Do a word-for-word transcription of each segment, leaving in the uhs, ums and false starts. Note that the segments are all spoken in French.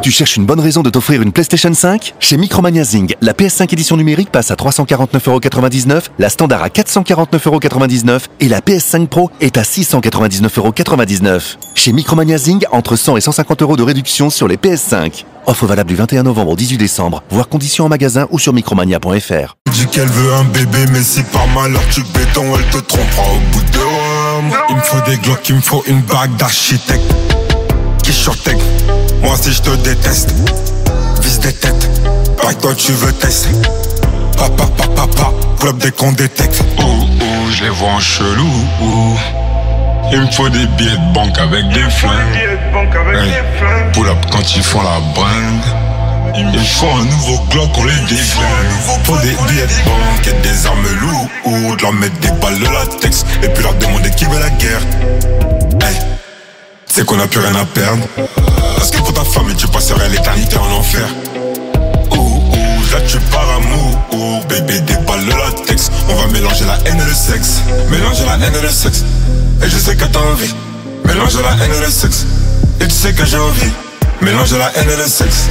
Tu cherches une bonne raison de t'offrir une PlayStation cinq? Chez Micromania Zing, la P S cinq édition numérique passe à trois cent quarante-neuf euros quatre-vingt-dix-neuf, la standard à quatre cent quarante-neuf euros quatre-vingt-dix-neuf et la P S cinq Pro est à six cent quatre-vingt-dix-neuf euros quatre-vingt-dix-neuf. Chez Micromania Zing, entre cent et cent cinquante euros de réduction sur les P S cinq. Offre valable du vingt et un novembre au dix-huit décembre, voire conditions en magasin ou sur micromania point f r. Dis qu'elle veut un bébé, mais si par malheur tu béton, elle te trompera au bout de Rome. Il me faut des glocks, il me faut une bague d'architecte. Qui shortec, moi si je te déteste. Vise des têtes, pas que toi tu veux tester. Papa, papa, papa, club dès qu'on détecte. Ouh, ouh, je les vois en chelou, ouh. Il me faut des billets de banque avec des flingues. Hey. Pull up quand ils font la bringue. Il me faut un nouveau Glock, on les déflingue. Faut des billets de banque et des armes lourdes. Leur mettre des balles de latex et puis leur demander qui veut la guerre. Hey. C'est qu'on a plus rien à perdre. Parce que pour ta famille tu passerais l'éternité en enfer. Ouh, ouh, là tu pars amour. Bébé des balles de latex. On va mélanger la haine et le sexe. Mélanger la haine et le sexe. Et je sais que t'as envie. Mélange la haine et le sexe. Et tu sais que j'ai envie. Mélange la haine et le sexe.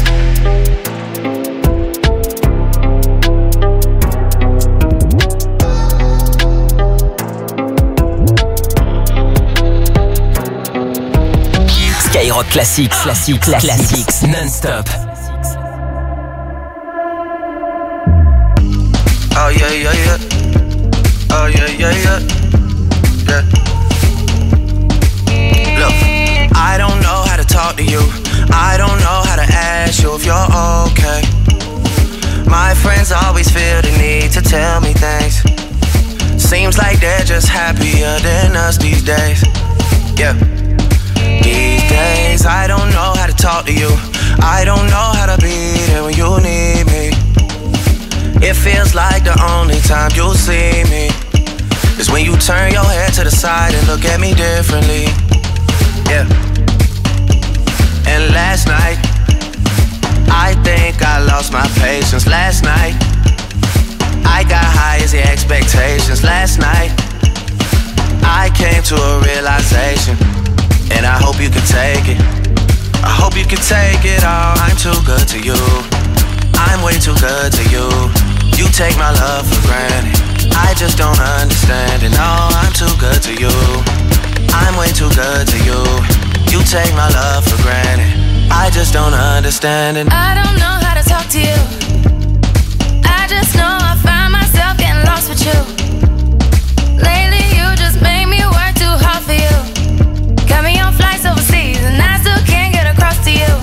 Skyrock Classics, Classics, Classics, non-stop. Oh yeah, yeah, yeah. Oh yeah, yeah, yeah. Yeah. Look, I don't know how to talk to you. I don't know how to ask you if you're okay. My friends always feel the need to tell me things. Seems like they're just happier than us these days. Yeah. These days I don't know how to talk to you. I don't know how to be there when you need me. It feels like the only time you'll see me is when you turn your head to the side and look at me differently. Yeah. And last night I think I lost my patience. Last night I got high as the expectations. Last night I came to a realization, and I hope you can take it. I hope you can take it all. I'm too good to you. I'm way too good to you. You take my love for granted. I just don't understand it. No, I'm too good to you. I'm way too good to you. You take my love for granted. I just don't understand it. I don't know how to talk to you. I just know I find myself getting lost with you. Lately you just make me work too hard for you. Got me on flights overseas and I still can't get across to you.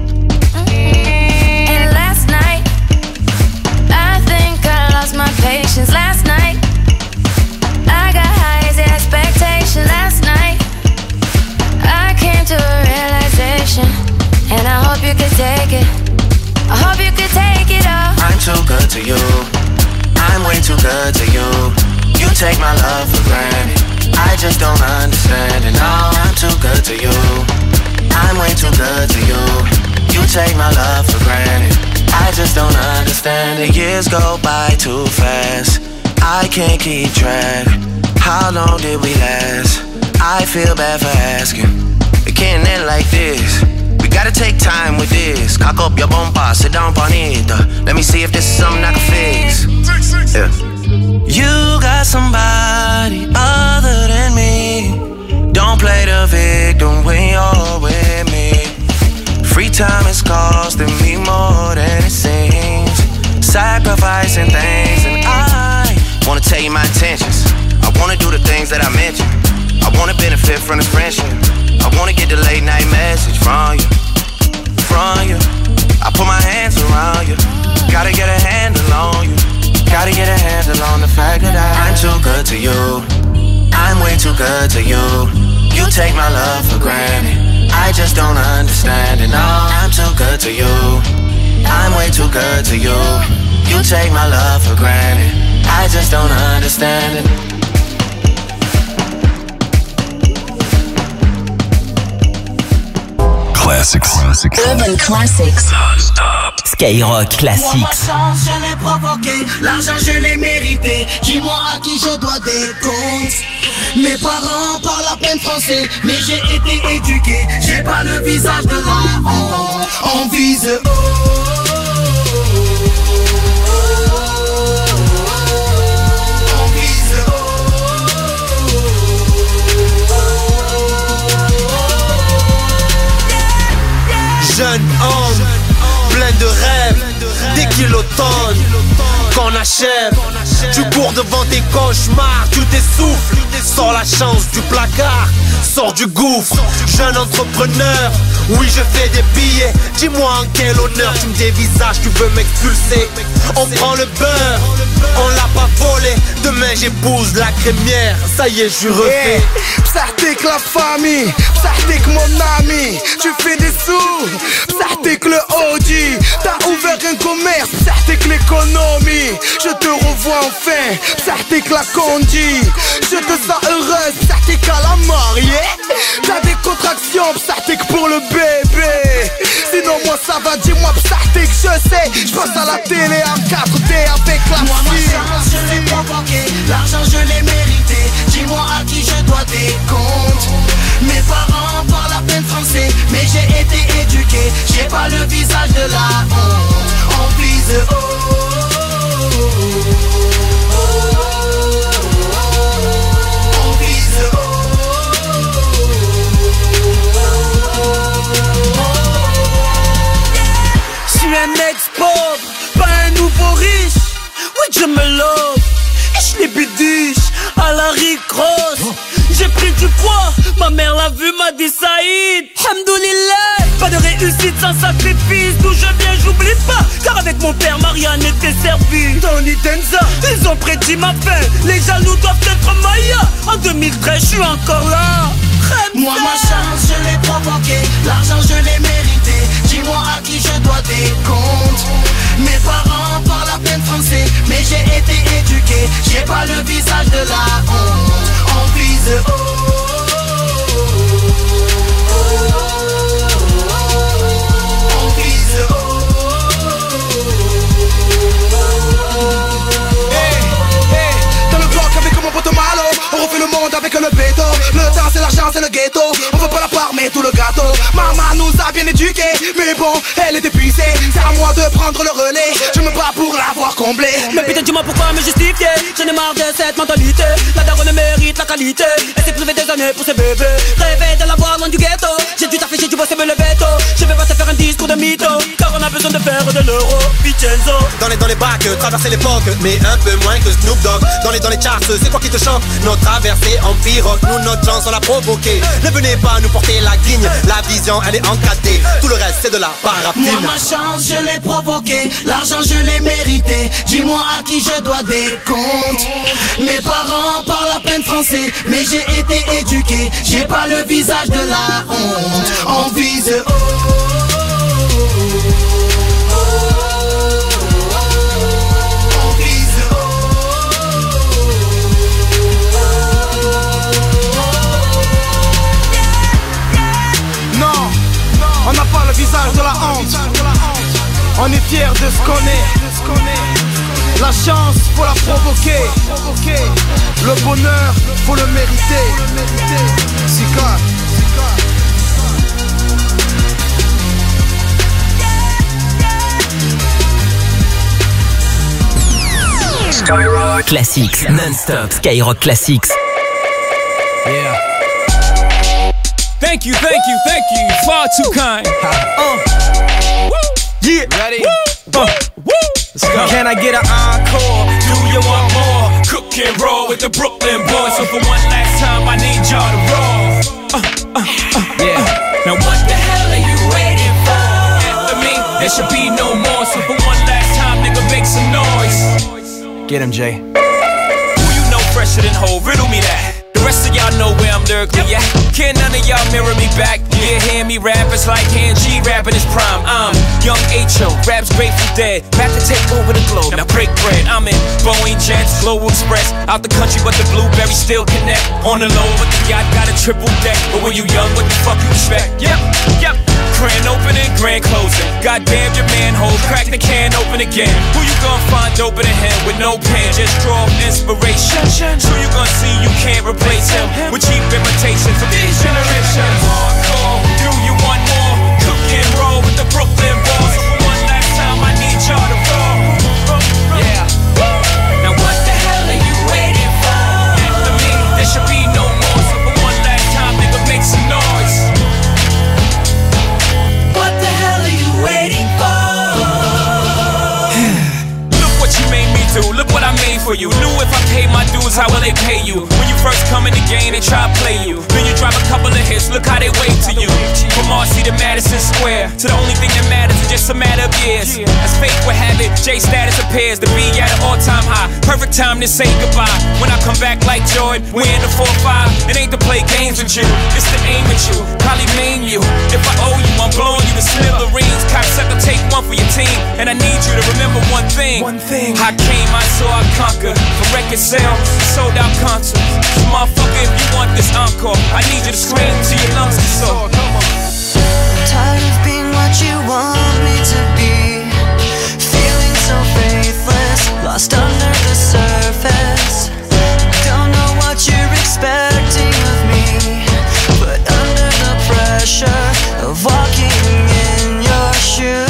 And last night I think I lost my patience. Last night I got high as expectation. Last night I came to a realization, and I hope you could take it. I hope you could take it all. I'm too good to you. I'm way too good to you. You take my love for granted. I just don't understand it. No, I'm too good to you. I'm way too good to you. You take my love for granted. I just don't understand it. Years go by too fast. I can't keep track. How long did we last? I feel bad for asking. It can't end like this. We gotta take time with this. Cock up your bumper, sit down on it. Let me see if this is something I can fix. Yeah. You got somebody other than me. Don't play the victim when you're with me. Free time is costing me more than it seems. Sacrificing things, and I wanna tell you my intentions. I wanna do the things that I mentioned. I wanna benefit from this friendship. I wanna get the late night message from you, from you. I put my hands around you. Gotta get a handle on you. Gotta get a handle on the fact that I, I'm too good to you. I'm way too good to you. You take my love for granted. I just don't understand it. No, I'm too good to you. I'm way too good to you. You take my love for granted. I just don't understand it. Classics. Classics. Urban Classics. Non-stop. Skyrock Classics. Moi, ma chance, je l'ai provoqué. L'argent, je l'ai mérité. Dis-moi à qui je dois des comptes. Mes parents parlent à peine français, mais j'ai été éduqué. J'ai pas le visage de la honte. on vise haut. On vise haut. Jeune homme, plein de rêves, dès qu'il automne, qu'on achève. Tu cours devant tes cauchemars, tu t'essouffles. Sors la chance du placard, sors du gouffre. Jeune entrepreneur, oui je fais des billets. Dis-moi en quel honneur tu me dévisages, tu veux m'expulser. On prend le beurre, on l'a pas volé. Demain j'épouse la crémière, ça y est je suis refait. Psartek la famille, Psartek mon ami. Tu fais des sous, Psartek le Audi. T'as ouvert un commerce, Psartek l'économie. Je te revois enfin, Psartek la condi. Je te sens heureuse, Psartek à la mariée. T'as des contractions, Psartek pour le bébé. Sinon moi ça va, dis-moi Psartek, je sais. Je passe à la télé en quatre D avec la Moi ma chance je l'ai provoqué, l'argent je l'ai mérité. Dis-moi à qui je dois des comptes. Mes parents parlent à peine français, mais j'ai été éduqué. J'ai pas le visage de la honte. On vise haut. On vise haut. Je suis un ex-pauvre, pas un nouveau riche. Oui je me love, et je les bidiche à la Rick Ross. J'ai pris du poids, ma mère l'a vu, m'a dit Saïd, Hamdoulillah. Pas de réussite sans sacrifice, d'où je viens j'oublie pas. Car avec mon père Marianne était servie. Tony Denza, ils ont prédit ma fin. Les jaloux doivent être Maya. En deux mille treize je suis encore là. Moi ma chance je l'ai provoqué, l'argent je l'ai mérité. Dis-moi à qui je dois des comptes. Mes parents parlent à peine français, mais j'ai été éduqué. J'ai pas le visage de la honte. On vise haut. On vise haut. Hey, hey, dans le bloc avec mon pote Malo, on refait le monde avec le béton. Le temps c'est l'argent, c'est le ghetto. On veut pas la part mais tout le gâteau. Maman nous a bien éduqués, mais bon, elle est épuisée. C'est à moi de prendre le relais, je me bats pour l'avoir comblé. Mais putain dis-moi pourquoi me justifier. J'en ai marre de cette mentalité. La daronne mérite la qualité. Elle s'est privée des années pour ses bébés. Rêver de la voir loin du ghetto. J'ai dû taffer, j'ai dû bosser me le veto. Je vais pas te faire un discours de mytho, car on a besoin de faire de l'euro. Vincenzo. Dans les dans les bacs, traverser l'époque, mais un peu moins que Snoop Dogg. Dans les dans les charts, c'est quoi qui te chante? Notre traversée en pirogue, nous notre chance on l'a provoqué. Ne venez pas nous porter la guigne, la vision elle est encadrée. Tout le reste c'est de la parapluie. Moi ma chance je l'ai provoqué, l'argent je l'ai mérité. Dis-moi à qui je dois des comptes. Mes parents parlent à peine français, mais j'ai été éduqué. J'ai pas le visage de la honte. On vise haut. On vise haut. Non, on n'a pas le visage de la honte. On est fiers de ce qu'on est. La chance, faut la provoquer. Le bonheur, faut le mériter. Sika. Skyrock Classics, non-stop Skyrock Classics. Yeah. Thank you, thank you, thank you. Far too kind. Uh. Woo. Yeah. Ready? Woo. Uh. Woo. Let's go. Can I get an encore? Do you want more? Cook and roll with the Brooklyn boys. So for one last time, I need y'all to roll. Uh, uh, uh, yeah. Uh. Now what the hell are you waiting for? After me, there should be no more. So for one last time, nigga, make some noise. Get him, Jay. Who you know fresher than Ho? Riddle me that. The rest of y'all know where I'm lyrically at. Can none of y'all mirror me back? Yeah, hear me rap, it's like hand G rapping his prime. I'm young H O, raps Grateful Dead, back to take over the globe. Now break bread, I'm in Boeing Jets, Global Express. Out the country, but the blueberries still connect. On the low, but the yacht got a triple deck. But when you young, what the fuck you expect? Yep, yep. Grand opening, grand closing. Goddamn your manhole, crack the can open again. Who you gonna find open a him with no pen? Just draw inspiration. Who you gonna see you can't replace him with cheap imitations from these generations? Hardcore, do you want more? Cook and roll with the Brooklyn for you. Knew if I paid my dues, how will they pay you? When you first come in the game, they try to play you. Then you drop a couple of hits, look how they wait to you. From Marcy to Madison Square, to the only thing that matters is just a matter of years. As fate would have it, J status appears to be at an all-time high. Perfect time to say goodbye. When I come back like Jordan, we in the four five. It ain't to play games with you, it's to aim at you, probably maim you. If I owe you, I'm blowing you to smithereens. Cocksucker, take one for your team, and I need you to remember one thing. One thing. I came, I saw, I conquered. From record sales, sold out concerts. So motherfucker, if you want this encore, I need you to scream till your lungs are sore. I'm tired of being what you want me to be, feeling so faithless, lost under the surface. Don't know what you're expecting of me, but under the pressure of walking in your shoes,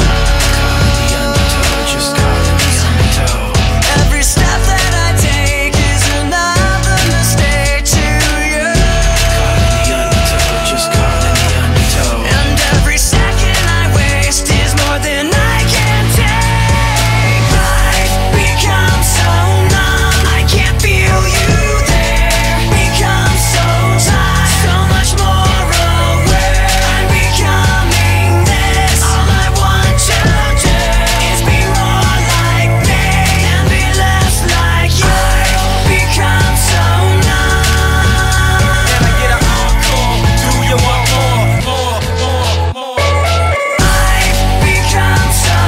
just caught in the undertow. Every step that I take is another mistake to you. Caught in the undertow, just caught in the undertow. And every second I waste is more than I can take. I've become so numb, I can't feel you there. Become so tired, so much more aware. I'm becoming this. All I want to do is be more like me and be less like you. I've become so numb. Can I get an encore? Do you want more, more, more, more? I've become so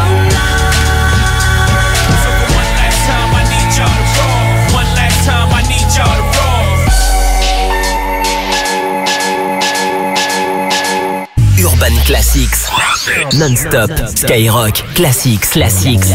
numb. So for one last time, I need y'all to roll. One last time, I need y'all to roll. Urban Classics. Non-stop. Skyrock. Classics. Classics.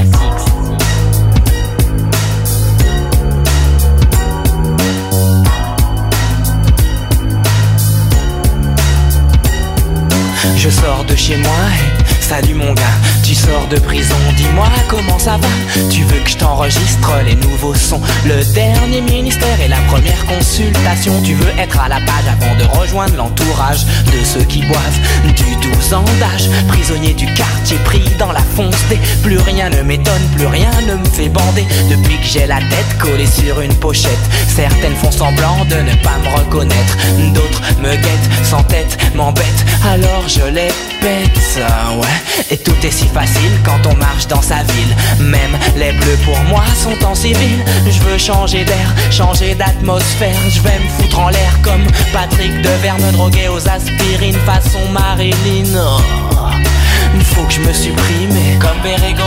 Je sors de chez moi et salut mon gars. Tu sors de prison, dis-moi comment ça va. Tu veux que je t'enregistre les nouveaux sons, le dernier ministère et la première consultation. Tu veux être à la page avant de rejoindre l'entourage de ceux qui boivent du douze ans d'âge. Prisonnier du quartier pris dans la fonce des. Plus rien ne m'étonne, plus rien ne me fait bander. Depuis que j'ai la tête collée sur une pochette, certaines font semblant de ne pas me reconnaître. D'autres me guettent, sans tête, m'embêtent. Alors je les pète, ouais. Et tout est si facile quand on marche dans sa ville. Même les bleus pour moi sont en civil. Je veux changer d'air, changer d'atmosphère. Je vais me foutre en l'air comme Patrick Devers, me droguer aux aspirines façon Marilyn. Oh, faut que je me supprime comme Bérégo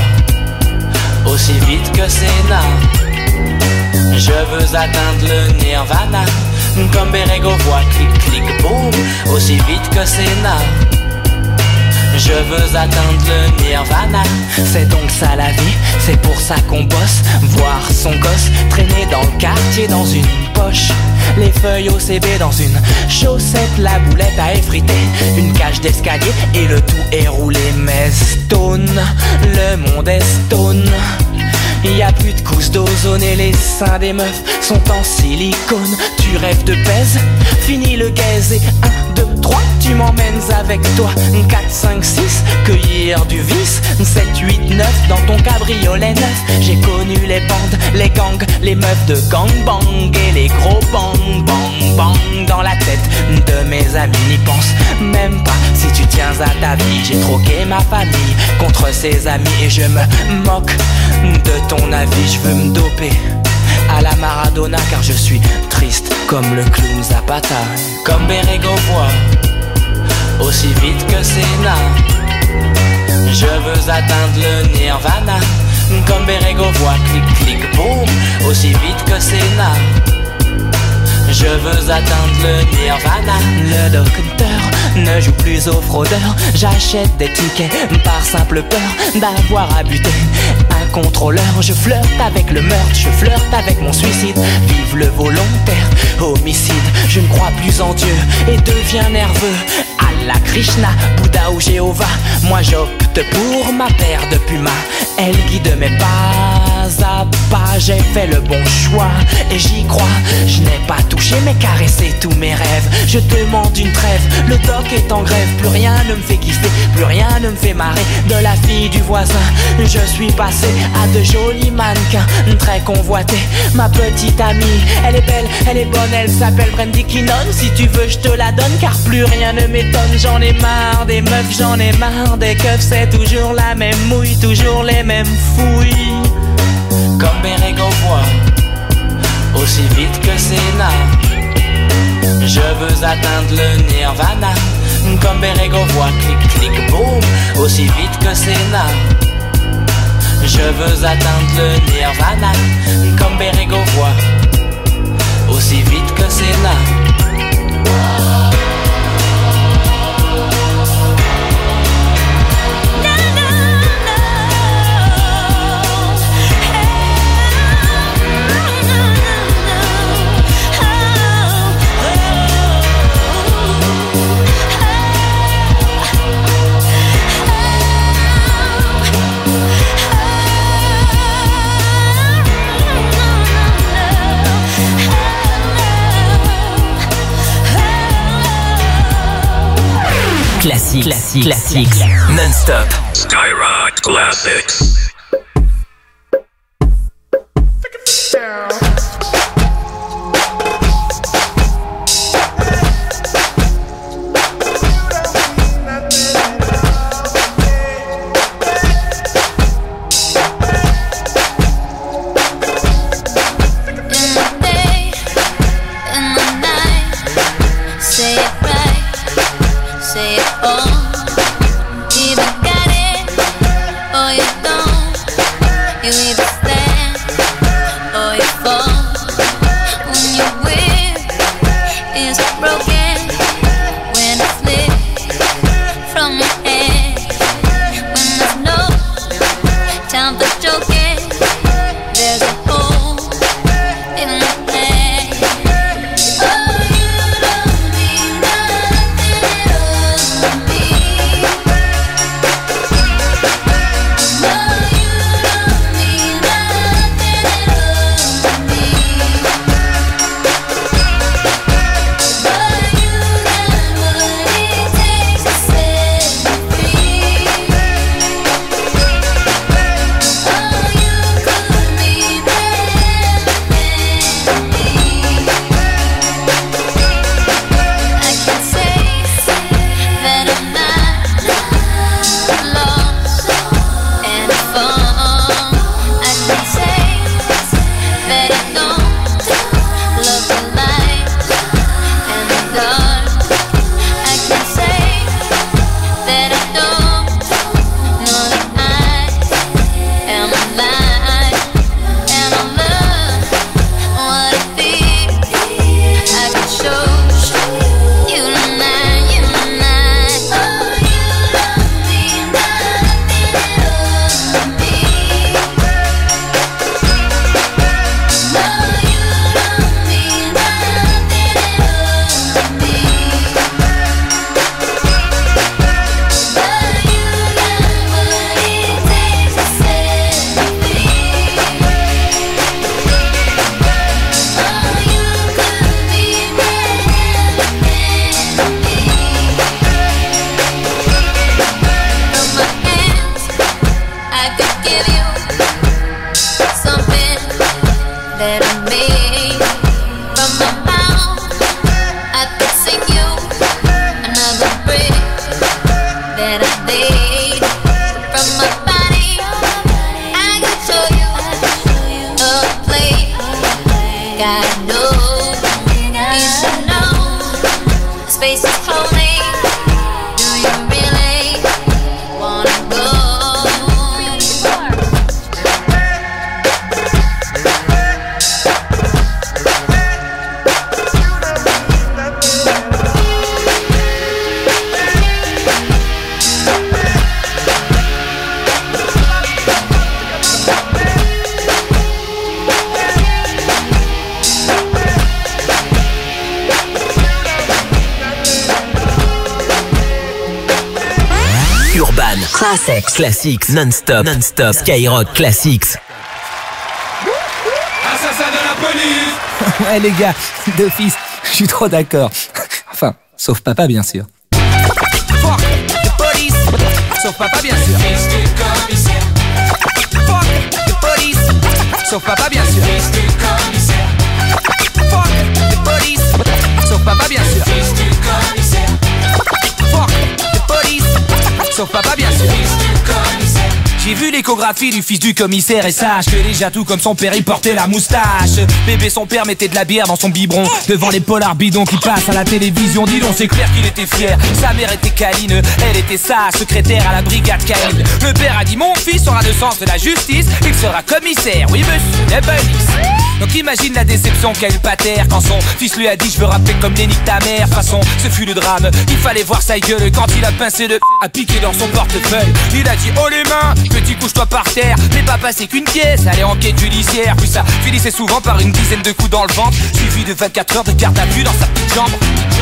voit, aussi vite que Sénat. Je veux atteindre le nirvana, comme Bérégo voit, clic clic boum, aussi vite que Sénat. Je veux atteindre le nirvana. C'est donc ça la vie, c'est pour ça qu'on bosse. Voir son gosse traîner dans le quartier dans une poche, les feuilles au C B dans une chaussette, la boulette à effriter, une cage d'escalier et le tout est roulé. Mais stone, le monde est stone. Y a plus de couches d'ozone et les seins des meufs sont en silicone. Tu rêves de baise, fini le gaze et un, deux, trois, tu m'emmènes avec toi. quatre, cinq, six, cueillir du vice. sept, huit, neuf, dans ton cabriolet neuf. J'ai connu les bandes, les gangs, les meufs de gangbang et les gros bang bang bang dans la tête de mes amis. N'y pense même pas si tu tiens à ta vie. J'ai troqué ma famille contre ses amis et je me moque de ton avis. Je veux me doper à la Maradona car je suis triste comme le clown Zapata. Comme Bérégo voit, aussi vite que Sénat. Je veux atteindre le nirvana, comme Bérégo voit, clic clic boum, aussi vite que Sénat. Je veux atteindre le nirvana. Le docteur ne joue plus aux fraudeurs. J'achète des tickets par simple peur d'avoir à buter un contrôleur. Je flirte avec le meurtre, je flirte avec mon suicide. Vive le volontaire homicide. Je ne crois plus en Dieu et deviens nerveux. Allah, Krishna, Bouddha ou Jéhovah, moi j'opte pour ma paire de Puma. Elle guide mes pas à pas. j'ai fait le bon choix et j'y crois. Je n'ai pas touché mais caressé tous mes rêves. Je demande une trêve, le doc est en grève. Plus rien ne me fait kiffer, plus rien ne me fait marrer. De la fille du voisin, je suis passé à de jolis mannequins très convoités. Ma petite amie, elle est belle, elle est bonne, elle s'appelle Brandy Kinnon. Si tu veux je te la donne car plus rien ne m'étonne. J'en ai marre des meufs, j'en ai marre des keufs. C'est toujours la même mouille, toujours les mêmes fouilles. Comme Bérégovois, aussi vite que Sénat. Je veux atteindre le nirvana. Comme Bérégovois, clic clic boum, aussi vite que Sénat. Je veux atteindre le nirvana. Comme Bérégovois, aussi vite que Sénat. Classique, classique, classique, non-stop. Skyrock Classics. Classics, classics, non-stop, non-stop, Skyrock Classics. police. Ouais les gars, d'office, je suis trop d'accord. Enfin, sauf papa bien sûr. Fuck the police. Sauf papa bien sûr. Fils du commissaire. Fuck the police. Sauf papa bien sûr. Fils du commissaire. Fuck the police. Sauf papa bien sûr. Fils du commissaire. Fuck the police. Sauf papa bien sûr. Fils du commissaire. J'ai vu l'échographie du fils du commissaire et sache que déjà tout comme son père il portait la moustache. Bébé son père mettait de la bière dans son biberon devant les polars bidons qui passent à la télévision. Dis donc c'est clair qu'il était fier. Sa mère était câline, elle était sa secrétaire à la brigade canine. Le père a dit mon fils aura le sens de la justice, il sera commissaire, oui monsieur, la police. Donc imagine la déception qu'a eu le pater quand son fils lui a dit je veux rapper comme Lenny ta mère. Façon ce fut le drame, il fallait voir sa gueule quand il a pincé le à piquer dans son portefeuille. Il a dit oh les mains, petit couche-toi par terre. Mais papa c'est qu'une pièce, allez enquête judiciaire. Puis ça finissait souvent par une dizaine de coups dans le ventre, suivi de vingt-quatre heures de garde à vue dans sa petite chambre.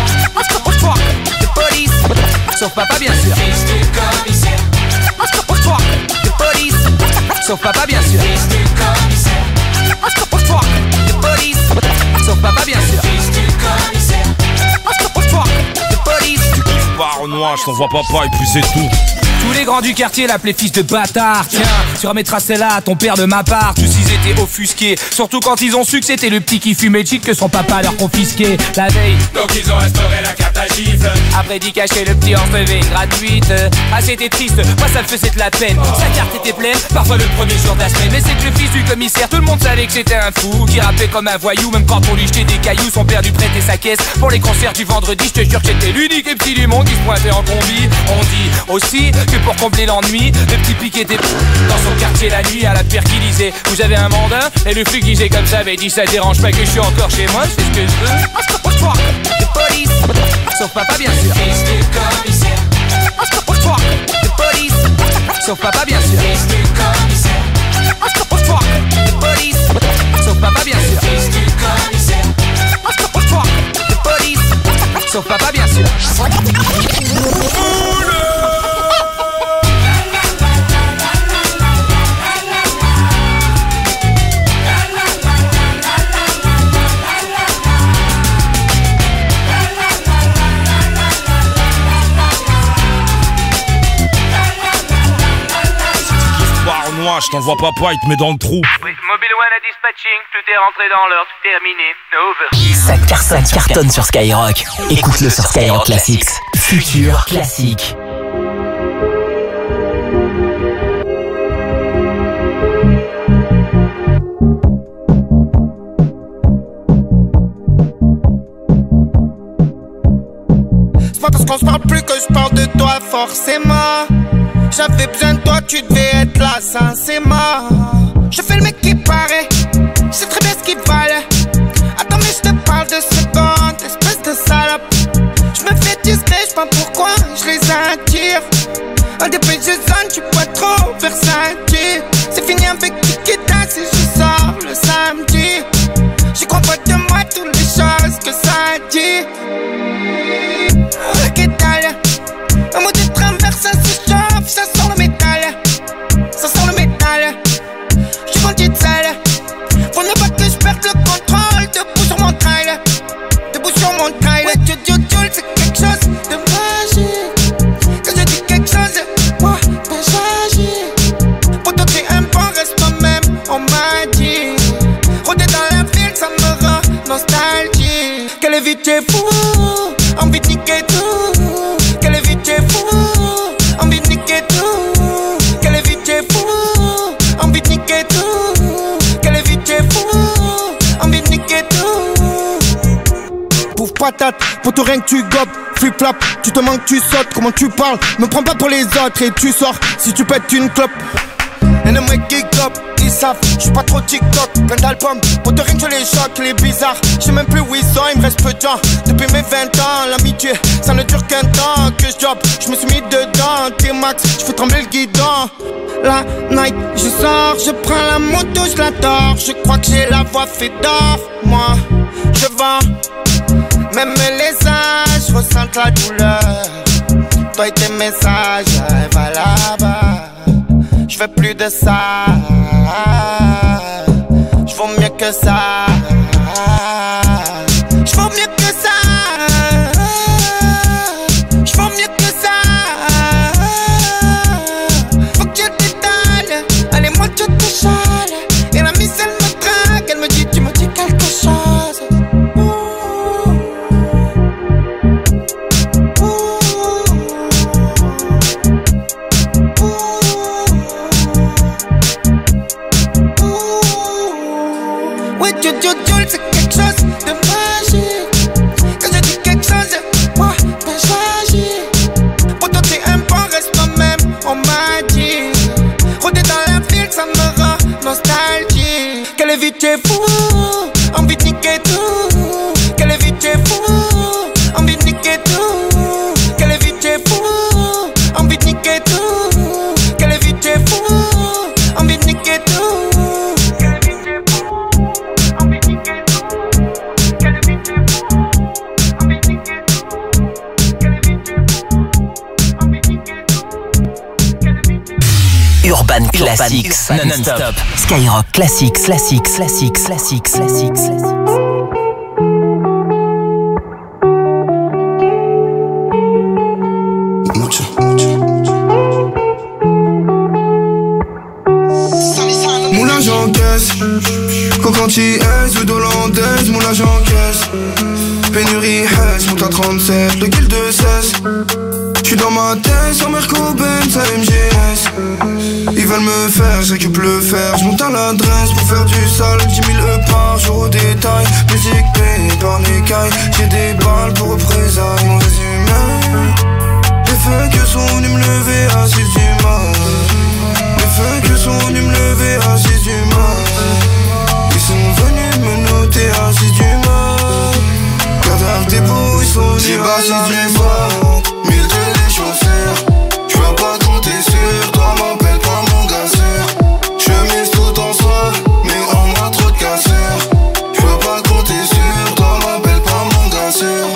Fuck the police. Sauf papa bien sûr. Fils du commissaire. Fuck the police. Sauf papa bien sûr. Fils du commissaire. Fuck the police. Sauf papa bien sûr. Fils du commissaire. Fuck the police. Tu kiffes pas Renoir, je t'envoie papa et puis c'est tout. Tous les grands du quartier l'appelaient fils de bâtard. Tiens, tu remettras celle-là à ton père de ma part. Tous ils étaient offusqués, surtout quand ils ont su que c'était le petit qui fumait chic que son papa leur confisquait la veille. Donc ils ont restauré la carte à gifle. Après d'y cacher le petit en recevait une gratuite. Ah c'était triste, moi ça me faisait de la peine. Sa carte était pleine, parfois le premier jour de la semaine. Mais c'est que le fils du commissaire, tout le monde savait que c'était un fou qui rappait comme un voyou, même quand on lui jetait des cailloux. Son père lui prêtait sa caisse pour les concerts du vendredi. Je te jure que j'étais l'unique et petit du monde qui se pointait en combi. On dit aussi que pour combler l'ennui, le petit pic était dans son quartier la nuit à la pierre qui disait vous avez un mandat. Et le flic disait comme ça, avait dit ça dérange pas que je suis encore chez moi, je fais ce que je veux. Fuck the police. Sauf papa bien sûr. Fils du commissaire. Fuck the police. Sauf papa bien sûr. Fils du commissaire. Fuck the police. Sauf papa bien sûr. Fils du commissaire. Fuck the police. Sauf papa bien sûr. Je t'envoie papa, il te met dans le trou. Oui, Mobile One à dispatching, tout est rentré dans l'ordre, terminé, over. Ça cartonne, ça cartonne sur Skyrock. Écoute-le sur Skyrock Classics. Futur classique. C'est pas parce qu'on se parle plus que je parle de toi forcément. J'avais besoin de toi, tu devais être là, sincèrement. Je fais le mec qui paraît, je sais très bien ce qu'il valait. Attends mais je te parle de secondes, espèce de salope. Je me fais discret, je sais pas pourquoi, je les attire. Un des plus jeunes, tu peux trop versatile. C'est fini avec Kikita si je sors le samedi. J'y crois pas de moi toutes les choses que ça dit. Ok t'as un mot de traverse, ça se chauffe, ça sent le métal. Ça sent le métal. J'suis vendu de sale. Faut ne pas que je perde le contrôle. Debout sur mon trail. Debout sur mon trail. Ouais, tu tu tu c'est quelque chose de magique. Quand je dis quelque chose, moi, ben j'agis. Pour toi t'es un bon, reste toi-même, on m'a dit. Rôder dans la ville, ça me rend nostalgique. Quelle vie t'es fou, envie de niquer tout. Quelle vie t'es fou, envie de niquer tout. Quelle vie t'es fou, envie de niquer tout. Quelle vie t'es fou, envie de niquer tout. Pouf patate, pour tout rien que tu gobes. Flip-flap, tu te manques, tu sautes. Comment tu parles, me prends pas pour les autres. Et tu sors, si tu pètes une clope. Et les mecs qui gobent, ils savent, j'suis pas trop TikTok. Plein d'albums, pour te rien que je les choque, les bizarres. J'sais même plus où ils sont, il me reste peu de temps. Depuis mes vingt ans, l'amitié, ça ne dure qu'un temps. Que je job, j'me suis mis dedans. T-Max, j'fais trembler le guidon. La night, je sors, je prends la moto, je l'adore. Je crois que j'ai la voix fait d'or. Moi, je vends, même les âges ressentent la douleur. Toi et tes messages, va là-bas. Je veux plus de ça. Je vaux mieux que ça. Frauder dans la ville, ça me rend nostalgique. Qu'elle est vite et fou, envie de niquer tout. Qu'elle est vite et fou, envie de niquer tout. Qu'elle est vite et fou, envie de niquer tout. Qu'elle est vite et fou, envie de niquer tout. Urban Classics, non-stop. Skyrock Classics, Classics, Classics, Classics, Classics, Classics. Moulin j'encaisse, coquanti S, ou d'hollandaise, moulin j'encaisse. Pénurie Hess, monte à trente-sept, le guild de seize. J'suis dans ma tête, sans Merco Benz, à M G S. Ils veulent me faire, j'récup le fer. J'monte à l'adresse pour faire du sale. Dix mille E par jour au détail. Musique payée par l'écaille. J'ai des balles pour représailles. Mon résumé, les feux que sont venus me lever à six du mat. Les feux que sont venus me lever à six du mat. Ils sont venus me noter à six du mat. Cadavre dépôt, ils sont venus à six du mat. Mille de les chaussures, j'veux pas compter sur toi, m'appelle pas mon gasseur. J'mise tout en soi, mais on a trop de casseurs. J'veux pas compter sur toi, m'appelle pas mon gasseur.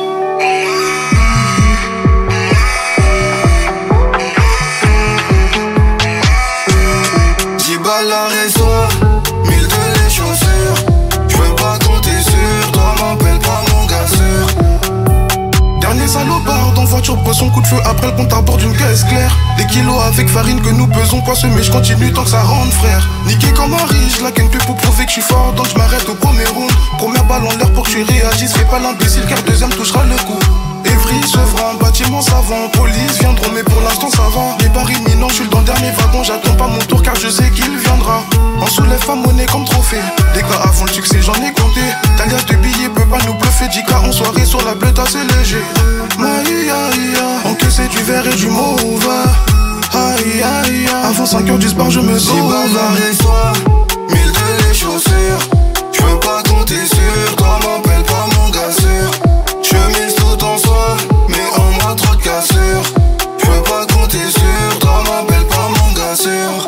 Dix balles l'arrêt soir, mille de les chaussures. J'veux pas compter sur toi, m'appelle pas mon gasseur. Dernier salopard dans voiture, poisson, coup de feu après le compte à bord d'une caisse claire. Des kilos avec farine que nous pesons pas ce mais je continue tant que ça rentre frère. Niqué comme un riche, la ken pour prouver que je suis fort donc je m'arrête au premier round. Première balle en l'air pour que je réagisse, fais pas l'imbécile car deuxième touchera le coup. Evry, Sevran, bâtiment savant, police viendront mais pour l'instant ça va. Départ imminent, je suis dans le dernier wagon, j'attends pas mon tour car je sais qu'il viendra. On soulève pas monnaie comme trophée, des gars avant le succès j'en ai compté. T'alias de billets peut pas nous bluffer, dix K en soirée sur la bleute assez léger. Maïa, encaissé du verre et du mauvais. Aïe aïe, avant cinq heures du sport je me sauve. Dix balles l'arrêt soir, mille de les chaussures. J'veux pas compter sur toi, m'appelle pas mon gasseur. J'mise tout en soi, mais on a trop de casseurs. J'veux pas compter sur toi, m'appelle pas mon gasseur.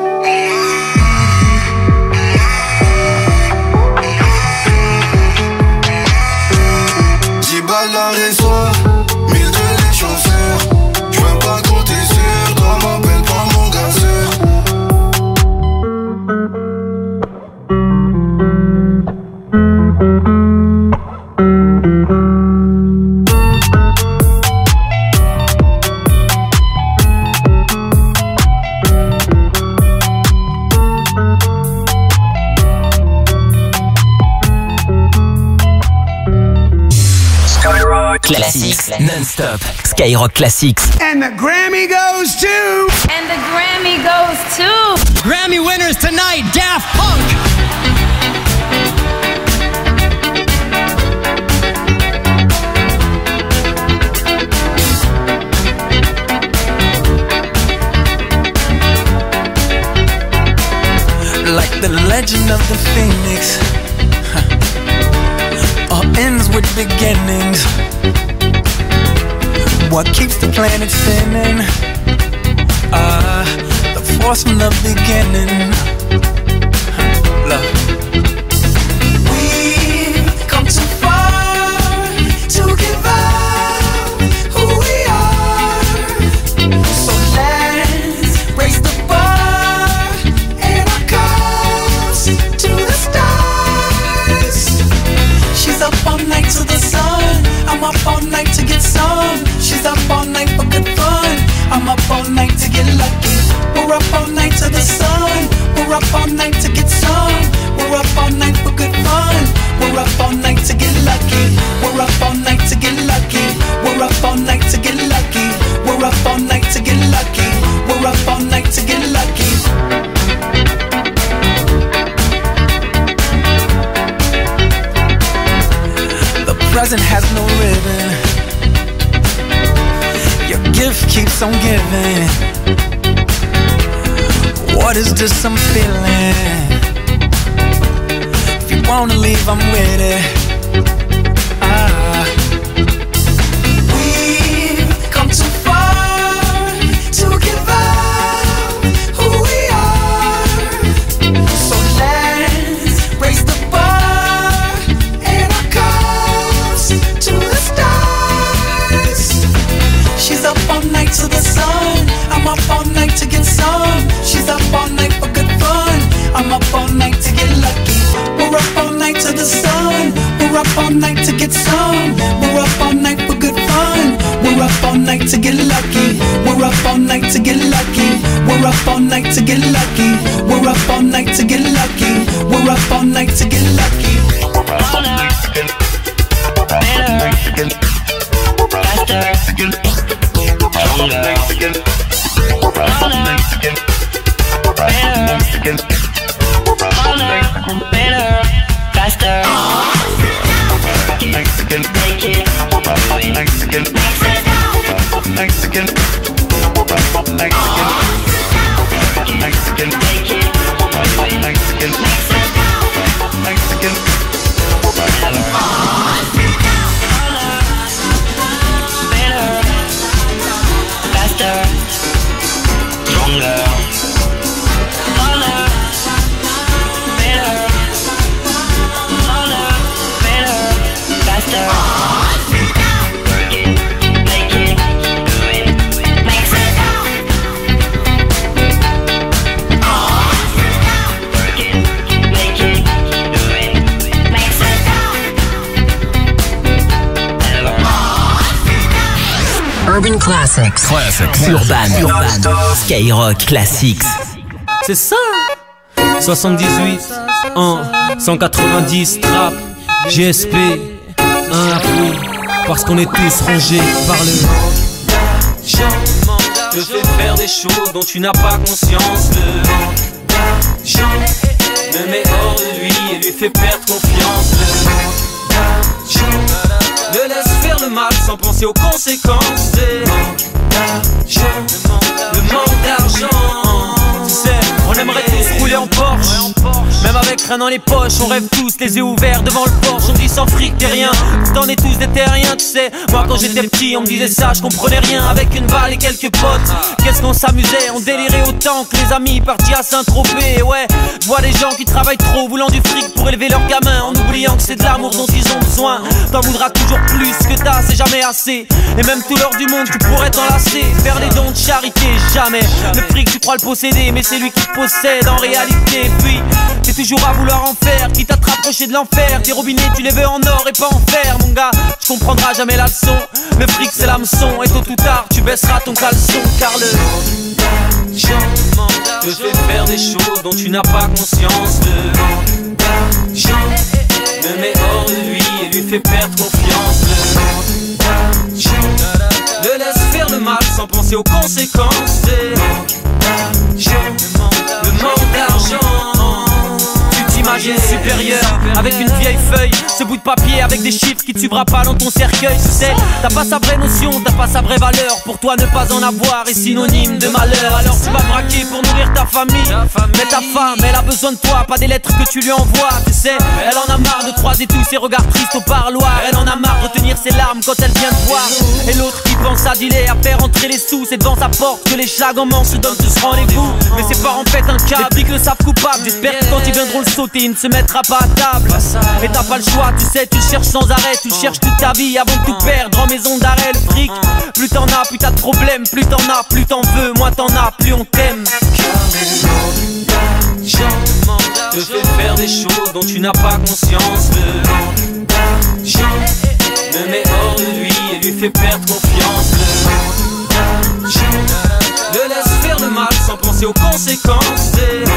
Dix balles l'arrêt soir, mille de les chaussures. J'veux pas compter sur toi, m'appelle pas mon gasseur. Classics, non-stop. Skyrock Classics. And the Grammy goes to... And the Grammy goes to... Grammy winners tonight, Daft Punk. Like the legend of the Phoenix, huh. All ends with beginnings. What keeps the planet spinning? Ah, uh, the force from the beginning. Huh. Love. We've come too far to give up who we are. So let's raise the bar and our cups to the stars. She's up all night to the sun. I'm up all night to get some. She's up all night for good fun. I'm up all night to get lucky. We're up all night to the sun. We're What is this I'm feeling? If you wanna leave, I'm with it. Ah. We've come too far to give up who we are. So let's raise the bar and our cups to the stars. She's up all night to the sun. I'm up all night to get some. She's up all night for good fun. I'm up all night to get lucky. We're up all night to the sun. We're up all night to get some. We're up all night for good fun. We're up all night to get lucky. We're up all night to get lucky. We're up all night to get lucky. We're up all night to get lucky. We're up all night to get lucky. Faster. Mexican, Mexican, Mexican, Mexican, Mexican, Mexican, Mexican, Faster. Stronger. Urban Classics. Classics. Urban. Urban. Skyrock Classics. C'est ça. soixante-dix-huit, un, cent quatre-vingt-dix, trap, G S P, un, oui, parce qu'on est tous rongés par le te fait faire des choses dont tu n'as pas conscience. Le me met hors de lui et lui fait perdre confiance. Le le laisse faire le mal sans penser aux conséquences. Le manque d'argent. Tu sais, on aimerait tous rouler en Porsche, même avec rien dans les poches. On rêve tous les yeux ouverts devant le porche. On dit sans fric t'es rien, t'en es tous des terriens. Tu sais, moi quand j'étais petit on me disait ça, je comprenais rien. Avec une balle et quelques potes, qu'est-ce qu'on s'amusait. On délirait autant que les amis partis à Saint-Tropez. Ouais, je vois des gens qui travaillent trop, voulant du fric pour élever leurs gamins, en oubliant que c'est de l'amour dont ils ont besoin. T'en voudras toujours plus que t'as, c'est jamais assez. Et même tout l'or du monde tu pourrais t'enlacer. Faire des dons de charité, jamais. Le fric tu crois le posséder, mais c'est lui qui te possède en réalité. Puis t'es toujours à vouloir en faire, quitte à te rapprocher de l'enfer. Tes robinets tu les veux en or et pas en fer. Mon gars, je comprendras jamais la leçon. Le fric c'est l'hameçon, et tôt ou tard tu baisseras ton caleçon. Car le te fait faire des choses dont tu n'as pas conscience. Le me met hors de lui et lui fait perdre confiance. Le laisse faire le mal sans penser aux conséquences. Le manque d'argent. T'imagines supérieur avec une vieille feuille, ce bout de papier avec des chiffres qui te suivra pas dans ton cercueil. Tu sais, t'as pas sa vraie notion, t'as pas sa vraie valeur. Pour toi ne pas en avoir est synonyme de malheur. Alors tu vas braquer pour nourrir ta famille, mais ta femme elle a besoin de toi, pas des lettres que tu lui envoies. Tu sais, elle en a marre de croiser tous ses regards tristes au parloir. Elle en a marre de tenir ses larmes quand elle vient te voir. Et l'autre qui pense à dealer, à faire entrer les sous, c'est devant sa porte que les chags en manche se donnent tous rendez-vous. Mais ses parents pètent un câble, les flics le savent coupable. J'espère que quand ils viendront le sauter, il ne se mettra pas à table. Et t'as pas le choix, tu sais, tu le cherches sans arrêt. Tu le cherches toute ta vie avant de tout perdre en maison d'arrêt. Le fric, plus t'en as, plus t'as de problèmes. Plus t'en as, plus t'en veux, moins t'en as, plus on t'aime. Te fait faire des choses dont tu n'as pas conscience. Le met hors de lui et lui fait perdre confiance. Le laisse faire le mal sans penser aux conséquences.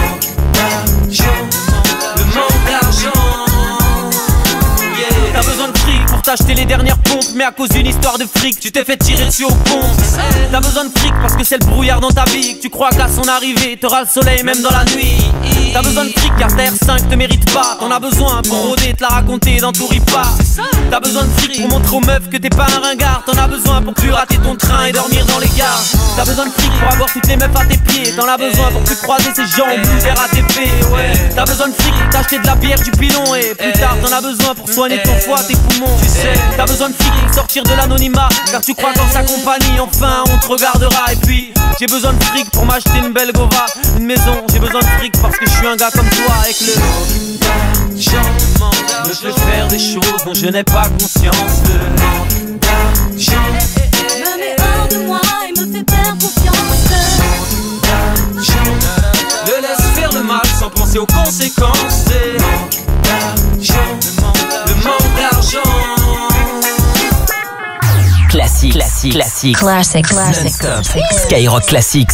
Le manque d'argent. Yeah. T'as besoin de fric pour t'acheter les dernières pompes, mais à cause d'une histoire de fric tu t'es fait tirer dessus au pompe. T'as besoin de fric parce que c'est le brouillard dans ta vie, que tu crois qu'à son arrivée t'auras le soleil même dans la nuit. T'as besoin de fric car ta R cinq te mérite pas. T'en as besoin pour rôder, te la raconter dans ton ripa. T'as besoin de fric pour montrer aux meufs que t'es pas un ringard. T'en as besoin pour plus rater ton train et dormir dans les gares. T'as besoin de fric pour avoir toutes les meufs à tes pieds. T'en as besoin pour plus croiser ces gens au bout des R A T P. Ouais. T'as besoin de fric pour t'acheter de la bière, du pilon. Et plus tard t'en as besoin pour soigner ton foie, tes poumons. Tu sais, t'as besoin de fric pour sortir de l'anonymat. Car tu crois qu'en sa compagnie enfin on te regardera. Et puis j'ai besoin de fric pour m'acheter une belle Gova, une maison. J'ai besoin de fric parce que je suis un gars comme toi. Avec le je me fais faire des choses dont je n'ai pas conscience. Le me met hors de moi et me fait perdre confiance. Le laisse faire le mal sans penser aux conséquences. Le manque d'argent. Classique, classique, classique, classic, classic, Skyrock Classics.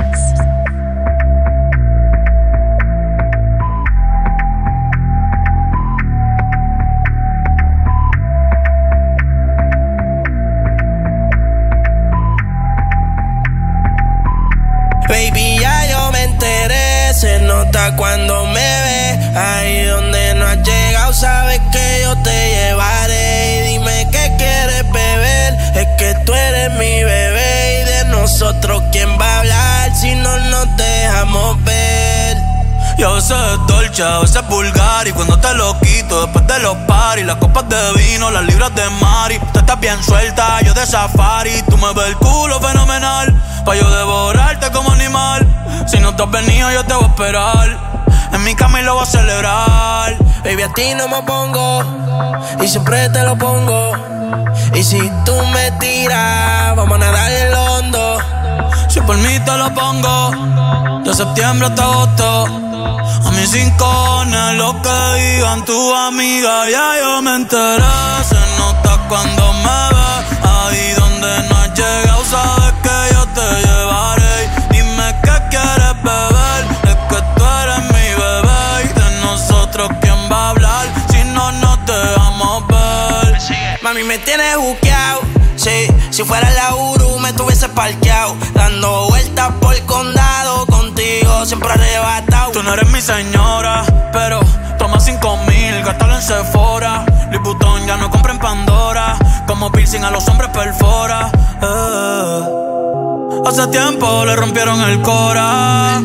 Baby, ya yo me enteré, se nota cuando me ve. Ahí donde no has llegado, sabes que yo te llevaré. Y dime qué quieres beber, es que tú eres mi bebé. Y de nosotros, ¿quién va a hablar si no nos dejamos ver? Y a veces es dolce, a veces es vulgar. Y cuando te lo quito, después de los paris, las copas de vino, las libras de Mari. Tú estás bien suelta, yo de safari. Tú me ves el culo fenomenal, pa' yo devorarte como animal. Si no te has venido, yo te voy a esperar. En mi cama y lo voy a celebrar. Baby, a ti no me pongo, y siempre te lo pongo. Y si tú me tiras, vamos a nadar en el hondo. Si por mí te lo pongo, de septiembre hasta agosto. A mis rincones, lo que digan tu amiga, ya yo me enteré. Se nota cuando me ves, ahí donde no has llegado, sabes que yo te llevaré. Dime qué quieres beber, es que tú eres mi bebé. Y de nosotros, ¿quién va a hablar si no nos dejamos ver? Mami, me tienes buqueado, sí. Si fuera la Uru, me tuviese parqueado, dando vueltas por el condado, contigo siempre arrebatado. Tú no eres mi señora, pero toma cinco mil, gástalo en Sephora. Louis Vuitton ya no compra en Pandora, como piercing a los hombres perfora. eh. Hace tiempo le rompieron el cora.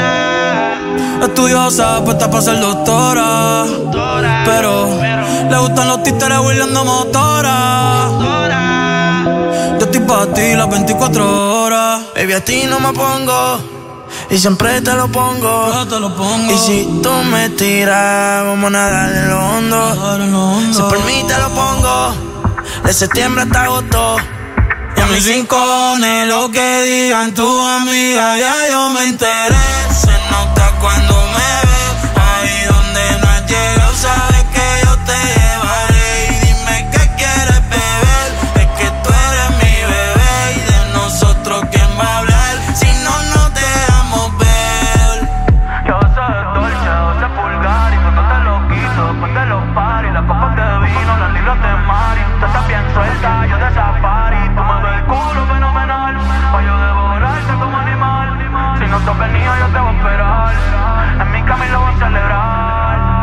Estudiosa, puesta para ser doctora, pero le gustan los títeres huirleando motora. Yo estoy pa' ti las veinticuatro horas. Baby, a ti no me pongo, y siempre te lo pongo. Yo te lo pongo. Y si tú me tiras, vamos a nadar en lo hondo. Si por mí te lo pongo, de septiembre hasta agosto. Y a mis rincones, lo que digan tu amiga, ya yo me enteré. Se nota cuando me ves, ahí donde no has llegado, sabes que yo te llevaré. Y dime qué quieres beber, es que tú eres mi bebé. Y de nosotros, ¿quién va a hablar si no nos dejamos ver? Y a veces es dolce, a veces es vulgar. Y cuando te lo quito, después de los paris, las copas de vino, las libras de Mari. Tú estás bien suelta, yo de safari. Tú me ves el culo fenomenal, pa' yo devorarte como animal. Si no te has venido, yo te voy a esperar. En mi cama y lo voy a celebrar.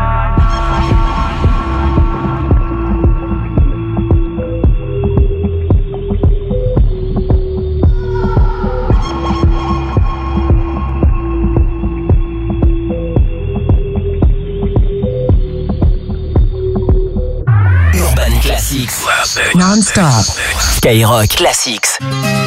Urban Classics. Classics. Non-stop. Skyrock Classics.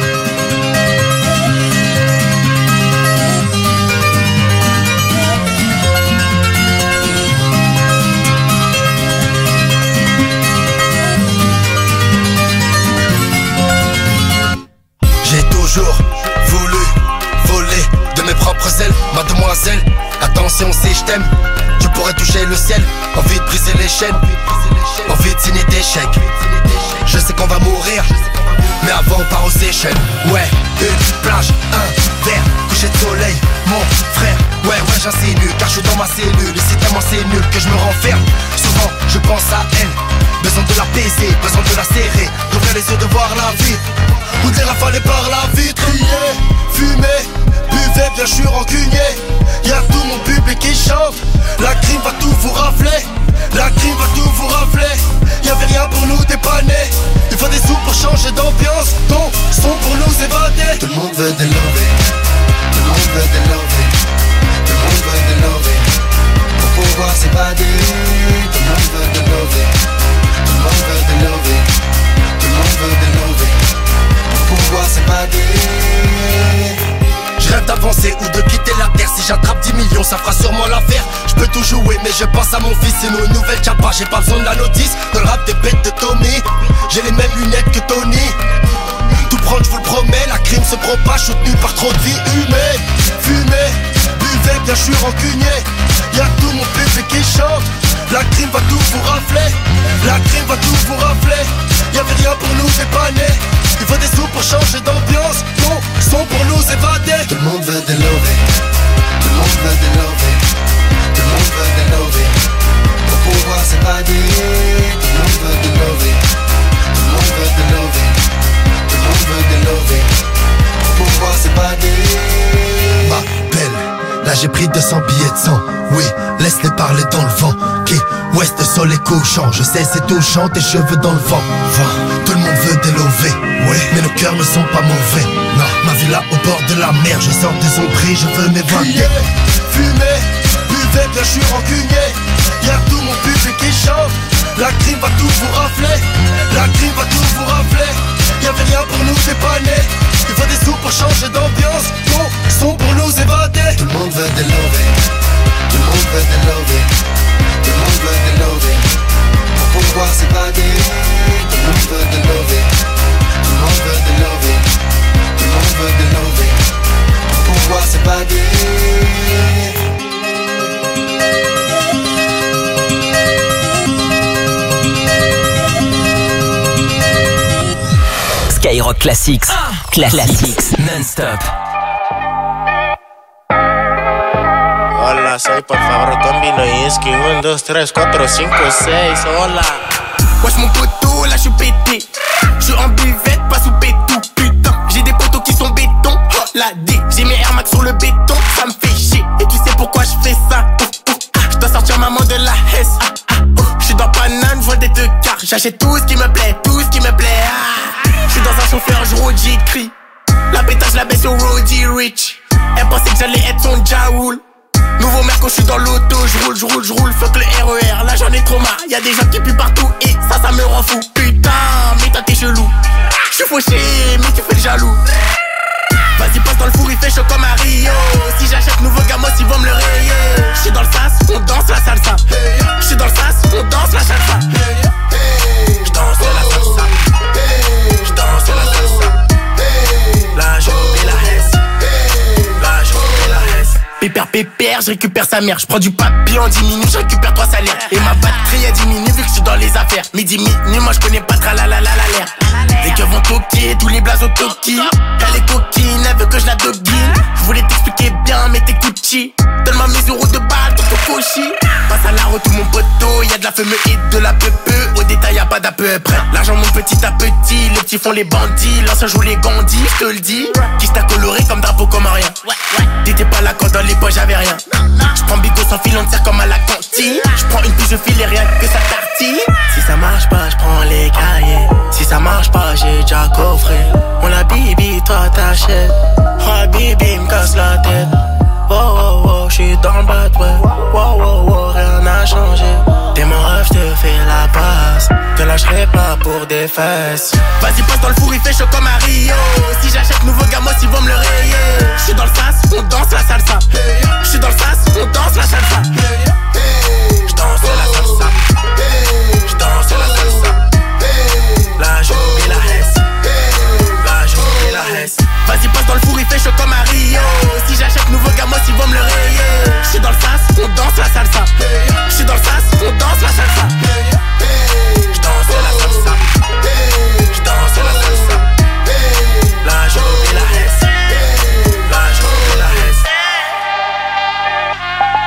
J'ai toujours voulu voler de mes propres ailes, mademoiselle. Attention si je t'aime, tu pourrais toucher le ciel. Envie de briser les chaînes, envie de signer des chèques. Je sais qu'on va mourir, mais avant on part aux Seychelles. Ouais, une plage, un verre, coucher de soleil, mon frère. Ouais, ouais, j'insinue, car je suis dans ma cellule. Et c'est tellement c'est nul que je me renferme. Souvent, je pense à elle. Besoin de la baiser, besoin de la serrer, d'ouvrir les yeux, de voir la vie, ou de les rafaler par la vitre. Crier, fumer, buvez buvez bien, je suis rancunier. Y'a tout mon public qui chante. La crime va tout vous rafler. La crime va tout vous rafler. Y'avait rien pour nous dépanner. Il faut des sous pour changer d'ambiance. Ton son pour nous évader. Tout le monde veut des lovés. Tout le monde veut des lovés. Tout le monde veut des lovés. Pour pouvoir s'évader. Tout le monde veut des lovés. Tout le monde veut des lovés. Tout le monde veut des lovés. Pour pouvoir s'évader. Je rêve d'avancer ou de quitter la terre. Si j'attrape dix millions, ça fera sûrement l'affaire. Je peux tout jouer, mais je pense à mon fils. C'est une nouvelle chapa, j'ai pas besoin de la notice. Dans le rap des bêtes de Tommy, j'ai les mêmes lunettes que Tony. Tout prendre, je vous le promets, la crime se propage, soutenu par trop de vie humaine. Fumez, buvez, bien je suis rancunier. Y'a tout mon public qui chante. La crime va tout vous rafler. La crime va tout vous rafler. Y'avait rien pour nous dépanner. Il faut des sous pour changer d'ambiance. Ton son pour nous évader. Tout le monde veut des lovés. Tout le monde veut des lovés. Tout le monde veut des lovés. Pour pouvoir s'évader. Tout le monde veut des lovés. Tout le monde veut des lovés. Tout le monde veut des lovés. Pour pouvoir s'évader. Ma belle, là j'ai pris deux cents billets de sang. Oui, laisse-les parler dans le vent. Qui ouest, sol et couchant. Je sais c'est touchant, tes cheveux dans le vent. Vent, tout le monde veut des lovés. Oui, mais nos cœurs ne sont pas mauvais. Non, ma villa au bord de la mer. Je sors des ombris, je veux m'évader. Fumez, buvez, bien je suis rancunier. Y'a tout mon public qui chante. La crime va tout vous rafler. La crime va tout vous rafler. Y'avait rien pour nous dépanner. Il faut des sous pour changer d'ambiance. Ton son pour nous évader. Tout le monde veut des lovés. Tout le monde veut des lovés. Tout le monde veut des lovés. Pour pouvoir s'évader. Tout le monde veut des lovés. Tout le monde veut des lovés. Tout le monde veut des lovés. Pour pouvoir s'évader. Skyrock Classics, Classics, non-stop. Hola, soy por favor Tom Vinoyinski. un, deux, trois, quatre, cinq, six, hola. Wesh mon poteau, là j'suis pété. J'suis en buvette, pas sous pétou. Putain, j'ai des poteaux qui sont béton. Oh, la D, j'ai mes Air Max sur le béton. Ça me fait chier, et tu sais pourquoi j'fais ça. Oh, oh, ah, j'dois sortir maman de la Hesse. Ah, ah, oh, j'suis dans Paname, j'vole des deux quarts. J'achète tout ce qui me plaît, tout ce qui me plaît. Ah, j'suis dans un chauffeur, j'roule, j'écris. La pétage, la baisse au Roddy Rich. Elle pensait que j'allais être son Jaoul. Nouveau merco, j'suis dans l'auto, j'roule, j'roule, j'roule, fuck le R E R, là j'en ai trop marre. Y'a des gens qui puent partout et ça, ça me rend fou. Putain, mais toi t'es chelou. J'suis fauché, mais tu fais le jaloux. Vas-y, passe dans le four, il fait chaud comme à Rio. Si j'achète nouveau gamos, ils vont me le rayer. J'suis dans le sas, on danse la salsa. J'suis dans le sas, on danse la salsa. J'danse la salsa. J'danse la salsa. Là, je mets la Hesse. Là, je mets la Hesse. Pépère, pépère, je récupère sa mère. Je prends du papier en dix minutes, je récupère trois salaires. Et ma batterie a diminué vu que je suis dans les affaires. Midi, minuit, moi je connais pas tralala la l'air. Les keufs vont toquer, tous les blazes au toki. Elle est coquine, elle veut que je la doguine. Je voulais t'expliquer bien, mais t'es Gucci. Donne-moi mes euros de balle, ton cochi. Passe à la route, tout mon poteau. Y'a de la fumée et de la peu-peu. Au détail, y'a pas d'à peu près. L'argent monte petit à petit. Les petits font les bandits. L'ancien joue les gandis, je te le dis. Qui t'a coloré comme drapeau, comme rien. T'étais pas là quand dans les poches j'avais rien. J'prends bigot sans fil, on te sert comme à la cantine. J'prends une touche, je file et rien que ça tartine. Si ça marche pas, j'prends les cahiers. Si ça marche pas, j'ai déjà coffré. On la bibi, toi t'achètes. Oh bibi, m'casse la tête. Oh oh oh, j'suis dans le bat, ouais. Oh oh oh, rien n'a changé. T'es mon rêve, j'te fais la passe. Te lâcherai pas pour des fesses. Vas-y, passe dans le four, il fait chaud comme à Rio. Si j'achète nouveau gamos, ils vont me le rayer. J'suis dans le sas, on danse la salsa. J'suis dans le sas, on danse la salsa. J'danse la salsa. J'danse la salsa. Là, je mets la Hesse. Là, je mets la Hesse. Vas-y, passe dans le four, il fait chaud comme à Rio. Si j'achète nouveau gamos, ils vont me le rayer. J'suis dans le sas, on danse la salsa. J'suis dans le sas, on danse la salsa. J'danse la salsa. J'danse la salsa. Là, je mets la Hesse. Là, je mets la Hesse.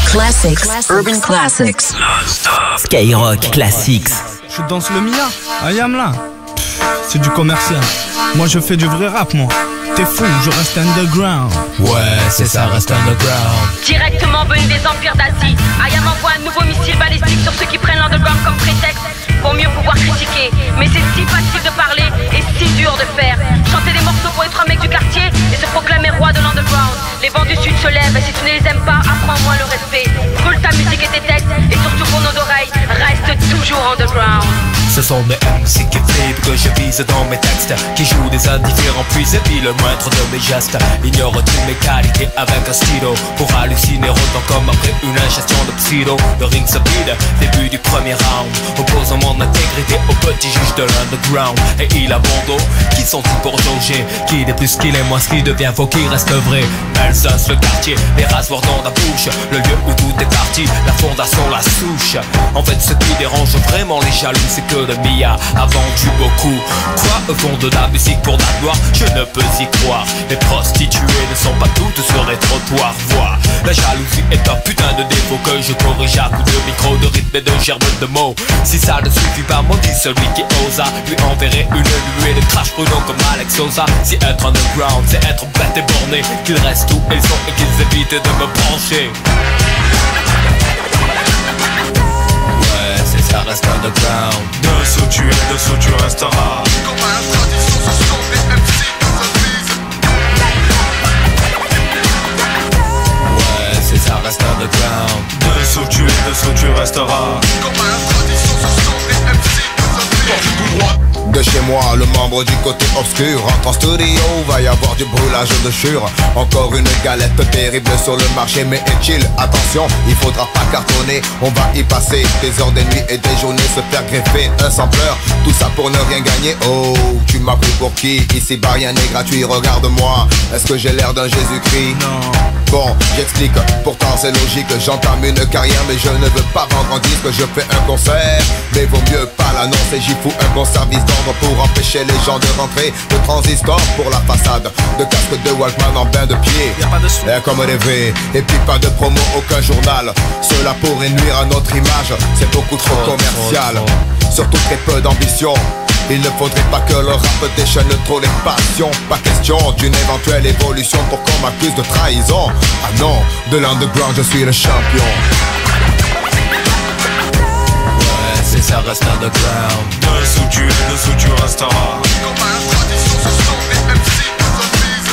Classics. Urban Classics. Skyrock Classics. Je danse le Mia, Ayam là. C'est du commercial. Moi je fais du vrai rap moi. T'es fou, je reste underground. Ouais, c'est ça, reste underground. Directement venu des empires d'Asie, Ayam envoie un nouveau missile balistique sur ceux qui prennent l'underground comme prétexte pour mieux pouvoir critiquer. Mais c'est si facile de parler et si dur de faire. Chanter des morceaux pour être un mec du quartier et se proclamer roi de l'underground. Les vents du sud se lèvent et si tu ne les aimes pas, apprends-moi le respect. Brûle ta musique et tes textes et surtout pour nos oreilles, reste toujours underground. Ce sont mes M C qui flippent que je vise dans mes textes, qui jouent des indifférents puis épient le moindre de mes gestes. Ignore-t-il mes qualités avec un stylo pour halluciner autant comme après une ingestion de pseudo. Le ring se vide, début du premier round, opposant mon intégrité au petit juge de l'underground. Et il a bon dos, qui sont-ils pour jauger qui est plus qu'il est moins ce qui devient faux, qui reste vrai. Alsace, le quartier, les rasoirs dans la bouche, le lieu où tout est parti, la fondation, la souche. En fait ce qui dérange vraiment les jaloux, c'est que le Mia a vendu beaucoup. Quoi, au fond de la musique pour la gloire, je ne peux y croire. Les prostituées ne sont pas toutes sur les trottoirs. Vois, la jalousie est un putain de défaut que je corrige à coups de micro, de rythme et de gerbe de mots. Si ça ne suffit pas, maudit celui qui osa lui enverrer une nuée de crash pruneaux comme Alex Sosa. Si être underground, c'est être bête et borné, qu'ils restent où ils sont et qu'ils évitent de me brancher. Ça reste underground. Dessous tu es, dessous tu resteras. Comme à la tradition, ce sont des M C qui s'invisent. Ouais, c'est ça reste underground. Dessous tu es, dessous tu resteras. Comme à la tradition, ce sont des M C qui s'invisent. De chez moi, le membre du côté obscur entre en studio, va y avoir du brûlage de chure. Encore une galette terrible sur le marché, mais est-il, attention, il faudra pas cartonner. On va y passer des heures, des nuits et des journées, se faire greffer un sampleur, tout ça pour ne rien gagner. Oh, tu m'as pris pour qui? Ici-bas rien n'est gratuit, regarde-moi. Est-ce que j'ai l'air d'un Jésus-Christ? Non. Bon, j'explique, pourtant c'est logique, j'entame une carrière mais je ne veux pas vendre un disque, je fais un concert, mais vaut mieux pas l'annoncer, j'y fous un bon service d'ordre pour empêcher les gens de rentrer, de transistor pour la façade, de casque de Walkman en bain de pied, y'a pas de sou, et comme rêvé, et puis pas de promo, aucun journal, cela pourrait nuire à notre image, c'est beaucoup trop oh, commercial, oh, oh. Surtout très peu d'ambition. Il ne faudrait pas que le rap déchaîne trop les passions. Pas question d'une éventuelle évolution pour qu'on m'accuse de trahison. Ah non, de l'underground je suis le champion. Ouais, c'est ça reste underground. Dessous tu es, dessous tu resteras. Comme à la tradition, ce sont des M C qui s'invisent.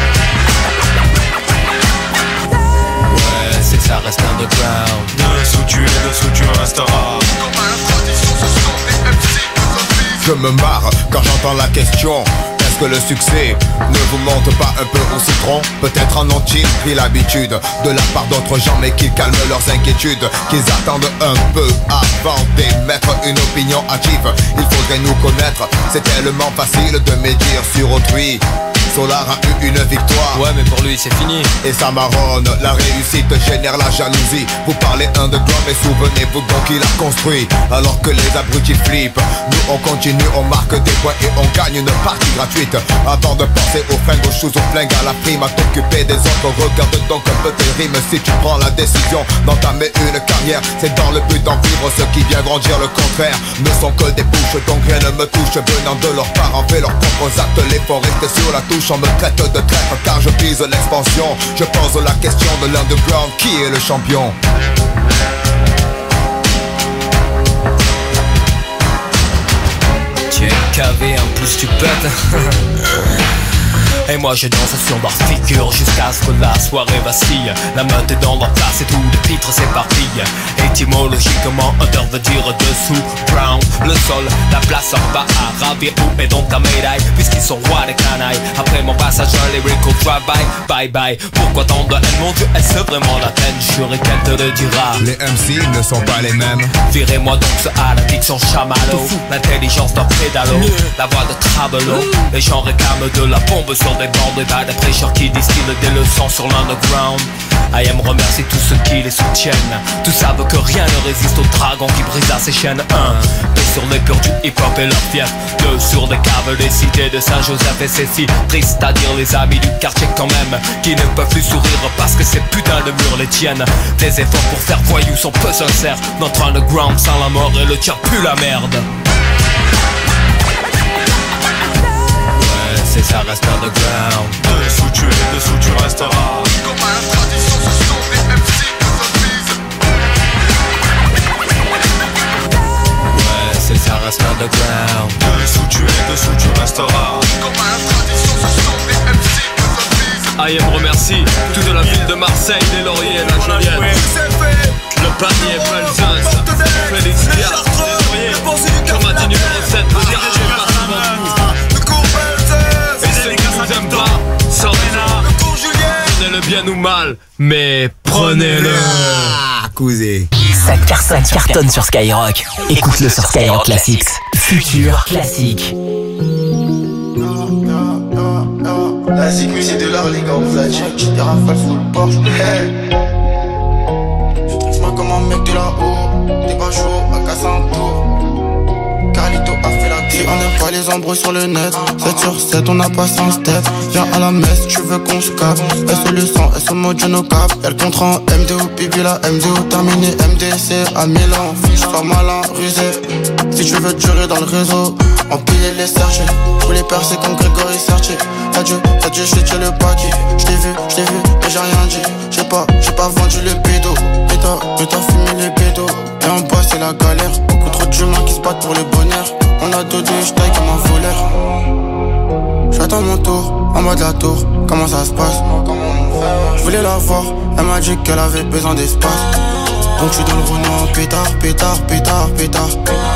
Ouais, c'est ça reste underground. Dessous tu es, dessous tu resteras. Comme à la tradition, ce sont des M C. Je me marre quand j'entends la question. Est-ce que le succès ne vous monte pas un peu au citron? Peut-être en ont-ils pris l'habitude de la part d'autres gens, mais qu'ils calment leurs inquiétudes, qu'ils attendent un peu avant d'émettre une opinion hâtive. Il faudrait nous connaître, c'est tellement facile de médire sur autrui. Solar a eu une victoire. Ouais mais pour lui c'est fini. Et ça marronne, la réussite génère la jalousie. Vous parlez underground mais souvenez-vous donc qu'il a construit. Alors que les abrutis flippent, nous on continue, on marque des points et on gagne une partie gratuite. Avant de penser aux fringues, aux choses, aux flingues, à la prime, à t'occuper des autres, regarde donc un peu tes rimes. Si tu prends la décision d'entamer une carrière, c'est dans le but d'en vivre. Ceux qui viendront dire le contraire ne sont que des bouches, donc rien ne me touche. Venant de leurs parents, fait leurs propres actes, les font rester sur la touche. On me traite de traître car je vise l'expansion. Je pose la question de l'underground, qui est le champion? Tu es cavé, en plus tu pètes. Et moi je danse sur leur figure jusqu'à ce que la soirée vacille. La meute est dans leur place et tout le titre s'éparpille. Étymologiquement, under veut dire dessous. Brown, le sol, la place en bas à ravir. Où est donc ta médaille, puisqu'ils sont rois des canailles. Après mon passage un lyrical drive-by, bye bye. Pourquoi tant de haine, mon Dieu, est-ce vraiment la peine? Juré qu'elle te le dira. Les M C ne sont pas les mêmes. Virez-moi donc ce à l'addiction chamallow. L'intelligence d'un pédalo, la voix de Travelo. Les gens réclament de la bombe sur déborde et pas de prêcheurs qui distillent des leçons sur l'underground. I am remercie tous ceux qui les soutiennent. Tous savent que rien ne résiste au dragon qui brisa ses chaînes. Un, deux sur les purs du hip-hop et leur fief. Deux sur des caves des cités de Saint-Joseph. Et c'est si triste à dire les amis du quartier quand même, qui ne peuvent plus sourire parce que ces putains de murs les tiennent. Des efforts pour faire voyous sont peu sincères. Notre underground sans la mort et le tir pue la merde. Ouais, c'est ça reste underground. Dessous tu es, dessous tu resteras. Comme à la tradition, ce sont des M C que ça vise. Ouais, c'est ça reste underground. Dessous tu es, dessous tu resteras. Comme à la tradition, ce sont des M C que ça vise. I am remercie toute la ville de Marseille, les lauriers et la Julienne. Le panier, Belzance, Félix Diaz, Tomati numéro sept, le quartier passe avant tout. Et ceux qui nous aiment pas, sans raison, prenez-le bien ou mal, mais prenez-le. Cousé. Ça cartonne, ça cartonne sur Skyrock. Écoute-le sur Skyrock Classics. Futur classique. La zig c'est de l'art les gars, on flat check, j'ai des rafales full Porsche. Hey. Je trixe moi comme un mec de là-haut. T'es pas chaud, à casser un tour. Carlito a fait la clé. On n'aime pas les embrouilles sur le net. sept sur sept, on a passé un step. Viens à la messe, tu veux qu'on se capte. S O le sang, S O mode no cap. Y'a le contrat en M D O, Bibi la M D O terminé. M D C à Milan, fiche sois malin, rusé. Si tu veux durer dans le réseau, empiler les sergés. Tous les percés comme Grégory Sertier. T'as dû, t'as dû jeter le paquet. J't'ai vu, j't'ai vu, mais j'ai rien dit. J'ai pas, j'ai pas vendu le bédo. Et t'as, et t'as fumé les bédos. Et en bas c'est la galère. Beaucoup trop d'humains qui se battent pour le bonheur. On a deux deux, j'taille comme un voleur. J'attends mon tour, en bas de la tour. Comment ça se passe? J'voulais la voir, elle m'a dit qu'elle avait besoin d'espace. Donc j'suis dans le Renault, pétard, pétard, pétard, pétard.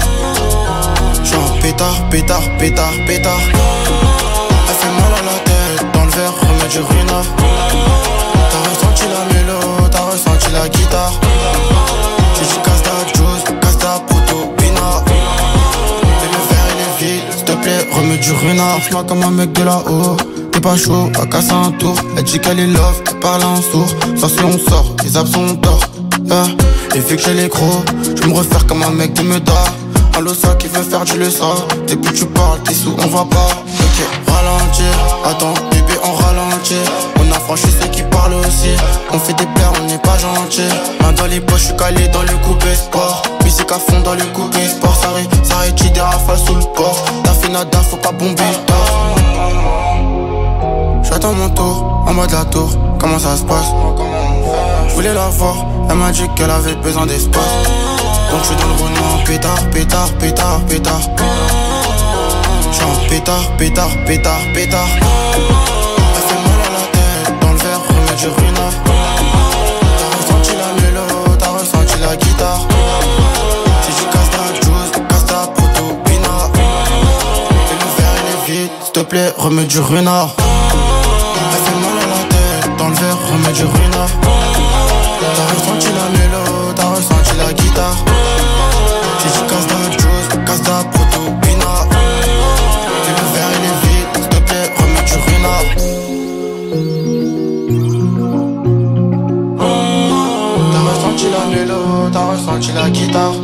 J'suis en pétard, pétard, pétard, pétard. Elle fait mal à la tête, dans le verre, remets du ruinard. T'as ressenti la mélo, t'as ressenti la guitare. J'ai dit casse ta juice, casse ta poteau, pinard. Et le verre il est vide, s'il te plaît, remets du ruinard. Moi comme un mec de là-haut, t'es pas chaud, à casser un tour. Elle dit qu'elle est love, elle parle en sourd. Ça si on sort, les absents ont tort. Yeah. Et vu que j'ai les crocs, je me refaire comme un mec de Meda. Un losa qui veut faire du leçon. Depuis que tu parles, t'es sous, on va pas. Ok, ralentir, attends, bébé, on ralentit. On a franchi ceux qui parlent aussi. On fait des plaies, on n'est pas gentil. Main dans les poches, je suis calé dans le coupé sport. Musique à fond dans le coupé sport. Ça ré, ça rétire des rafales sous le port. T'as fait nada, faut pas bomber le tort. J'attends mon tour, en mode la tour. Comment ça se passe? Je voulais la voir, elle m'a dit qu'elle avait besoin d'espace. Donc je suis dans le Renault, pétard, pétard, pétard, pétard. J'suis en pétard, pétard, pétard, pétard. Elle fait mal à la tête, dans le verre, remets du ruinard. T'as ressenti la mélo, t'as ressenti la guitare. Si tu casses ta juice, casse ta poteau, pinard. Et le verre il est vide, s'il te plaît, remets du ruinard. Elle fait mal à la tête, dans le verre, remets du ruinard. T'as ressenti la mélo, t'as ressenti la guitare. Si tu casses ta juice, casse ta poteau, pinard. Et le verre il est vide, s'il te plaît, remets du ruinard. T'as ressenti la mélo, t'as ressenti la guitare.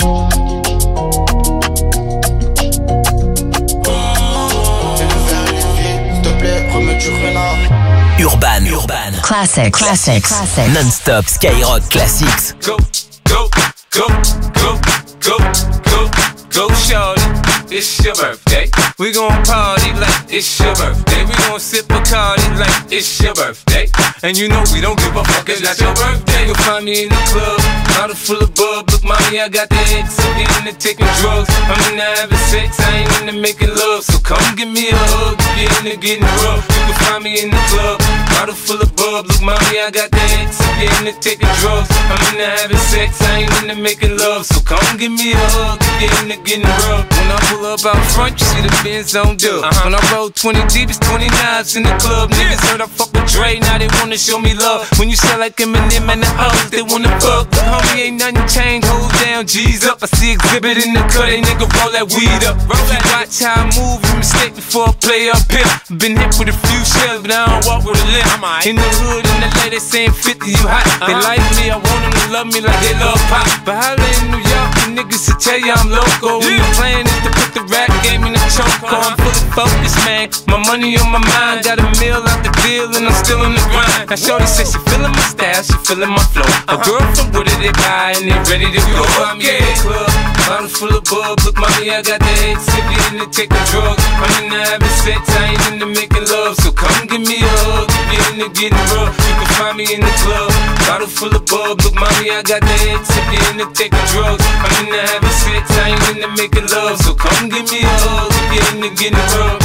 Et le verre il est vide, s'il te plaît, remets du ruinard. Urban, Urban, Classics, Classics, Classics. Non-stop Skyrock Classics. Go, go, go, go, go, go, go, shorty. It's your birthday. We gon' party like it's your birthday. We gon' sip Bacardi like it's your birthday. And you know we don't give a fuck, it's not your birthday. You'll find me in the club, bottle full of bub. Look, mommy, I got the X. I'm into taking drugs. I'm into having sex, I ain't into making love. So come give me a hug if you're into getting rough. You can find me in the club, bottle full of bub. Look, mommy, I got the X. I'm into taking drugs. I'm into having sex. I ain't into making love. So come give me a hug. Get into getting rubbed. When I pull up out front, you see the Benz on dub. Uh-huh. When I roll twenty deep, it's twenty knives in the club. Niggas heard I fuck with Dre, now they wanna show me love. When you sell like Eminem and the hoes, they wanna fuck. Homie, ain't nothing changed. Hold down, G's up. I see exhibit in the cut. They nigga roll that weed up. Roll that. Watch how I move. You mistake before I play up here. Been hit with a few shells, but I don't walk with a limp. In the hood, in the lady saying fifty, you hot. They like me, I want them to love me like they love pop. But holla in New York, the niggas to tell you I'm local. And the plan is to put the rap game in the choke. I'm fully focused, man. My money on my mind. Got a meal out the deal, and I'm still in the grind. Now shorty says she feeling my style, she feeling my flow. A girl from Wooded, they buy, and they ready to go. I'm in the club, bottle full of bub. Look, mommy, I got the X. If you into taking drugs, I'm into having sex. I ain't into making love, so come give me a hug. If you into getting rough, you can find me in the club. Bottle full of bub. Look, mommy, I got the X. If you into taking drugs, I'm into having sex. I ain't into making love, so come give me a hug. If you into getting rough.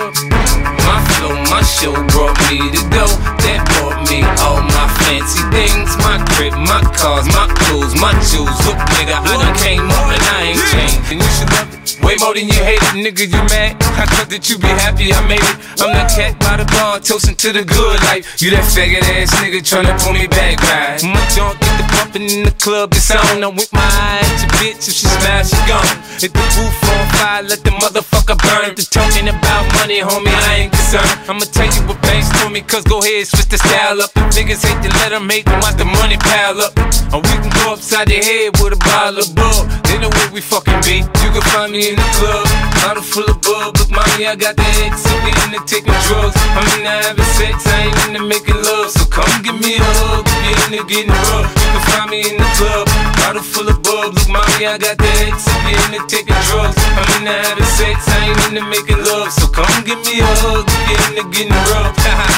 My flow, my show brought me to go. That brought me all my fancy things. My crib, my cars, my clothes, my shoes. Look, nigga, I done came up and I ain't changed. And you should love it way more than you hate it. Nigga, you mad? I thought that you be happy I made it. I'm that cat by the bar, toasting to the good life. You that faggot ass nigga tryna pull me back, right? My junk get the bumpin' in the club, it's on. I'm with my eye at your bitch, if she smash, she gone. Hit the roof on fire, let the motherfucker burn. The talking about money, homie, I ain't concerned. I'ma tell you what banks told me, cause go ahead, switch the style up. The niggas hate to let them hate them, watch the money pile up. Or we can go upside the head with a bottle of bub. They know where we fucking be. You can find me in the club, bottle full of bub. Look, mommy, I got the X. If we into taking drugs, I'm into having sex. I ain't into making love, so come give me a hug. If you into getting rough, you can find me in the club, bottle full of bub. Look, mommy, I got the X. If you into taking drugs, I'm into having sex. I ain't into making love, so come give me a hug. If you into getting rough.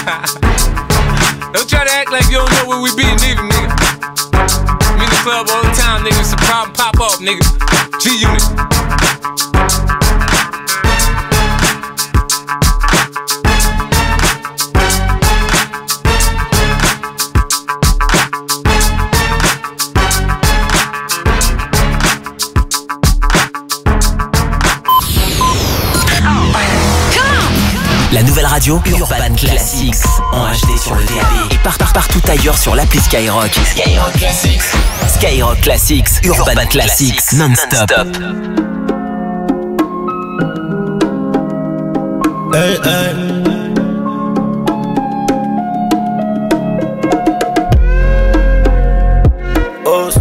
Don't try to act like you don't know where we be, nigga, nigga. I'm in the club all the time, nigga. It's a problem, pop up, nigga. G-Unit. La nouvelle radio Urban Classics en H D sur le D A B et part, part, partout ailleurs sur l'appli Skyrock. Skyrock Classics. Skyrock Classics, Urban, Urban Classics, Classics non-stop. Hey, hey. Oh.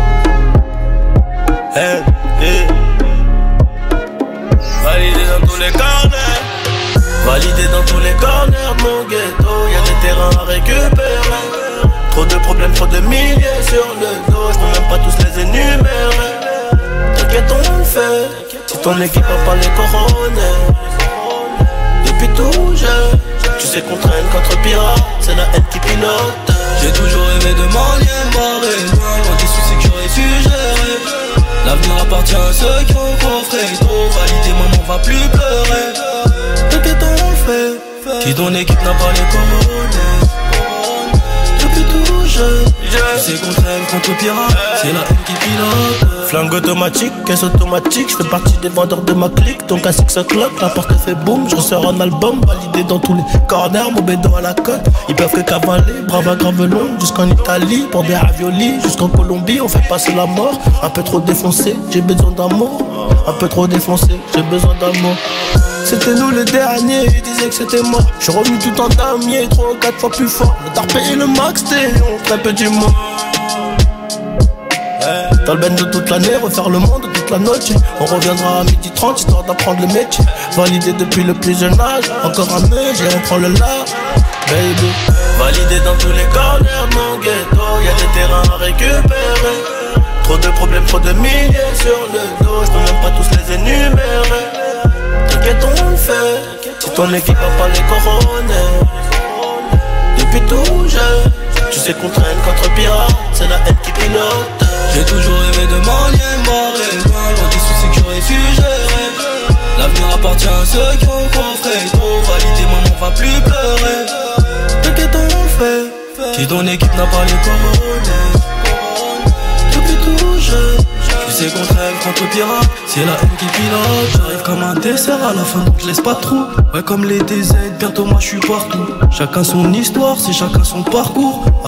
Hey, hey. Validé dans tous les corners. Validé dans tous les corners de mon ghetto. Y'a des terrains à récupérer. Trop de problèmes, trop de milliers sur le dos. J'peux même pas tous les énumérer. T'inquiète, on le fait. Si ton équipe a pas les coronets. Depuis tout jeune, tu sais qu'on traîne contre pirates. C'est la haine qui pilote. J'ai toujours aimé de m'enlier, barrer loin des soucis que j'aurais su gérer. L'avenir appartient à ceux qui ont coffré. Trop validé, maman va plus pleurer. T'inquiète, on le fait. Qui ton équipe n'a pas les coronets. Depuis tout jeune, je sais qu'on traîne contre pirates. C'est la haine qui pilote. Flingue automatique, caisse automatique. Je fais partie des vendeurs de ma clique. Donc à six o'clock, la porte fait boum. Je ressors un album validé dans tous les corners. Mon bédo à la côte. Ils peuvent que cavaler, brave à Gravelon. Jusqu'en Italie, pour des raviolis. Jusqu'en Colombie, on fait passer la mort. Un peu trop défoncé, j'ai besoin d'amour. Un peu trop défoncé, j'ai besoin d'amour. C'était nous les derniers, ils disaient que c'était mort. J'suis revenu tout en damier, trois ou quatre fois plus fort. Le tarpé et le max, t'es on très peu du mot. Dans le ben de toute l'année, refaire le monde toute la noche. On reviendra à midi trente, histoire d'apprendre le métier. Validé depuis le plus jeune âge, encore un peu, j'ai on prend le là. Baby, validé dans tous les corners de mon ghetto. Y'a des terrains à récupérer. Trop de problèmes, trop de milliers sur le dos. J'peux même pas tous les énumérer. T'inquiète, on le fait. Si ton équipe a pas les coronets. Depuis tout jeune, tu sais qu'on traîne contre pirates. C'est la haine qui pilote. J'ai toujours aimé de m'enlier, barrer loin des soucis que j'aurais su gérer. L'avenir appartient à ceux qui ont coffré. Trop validé, maman va plus pleurer. T'inquiète, on Si ton équipe n'a pas les coronets, depuis tout jeune, tu sais qu'on traîne contre pirate, c'est la haine qui pilote. J'arrive comme un dessert à la fin, donc je laisse pas trop. Ouais, comme les D Z, bientôt moi je suis partout. Chacun son histoire, c'est chacun son parcours.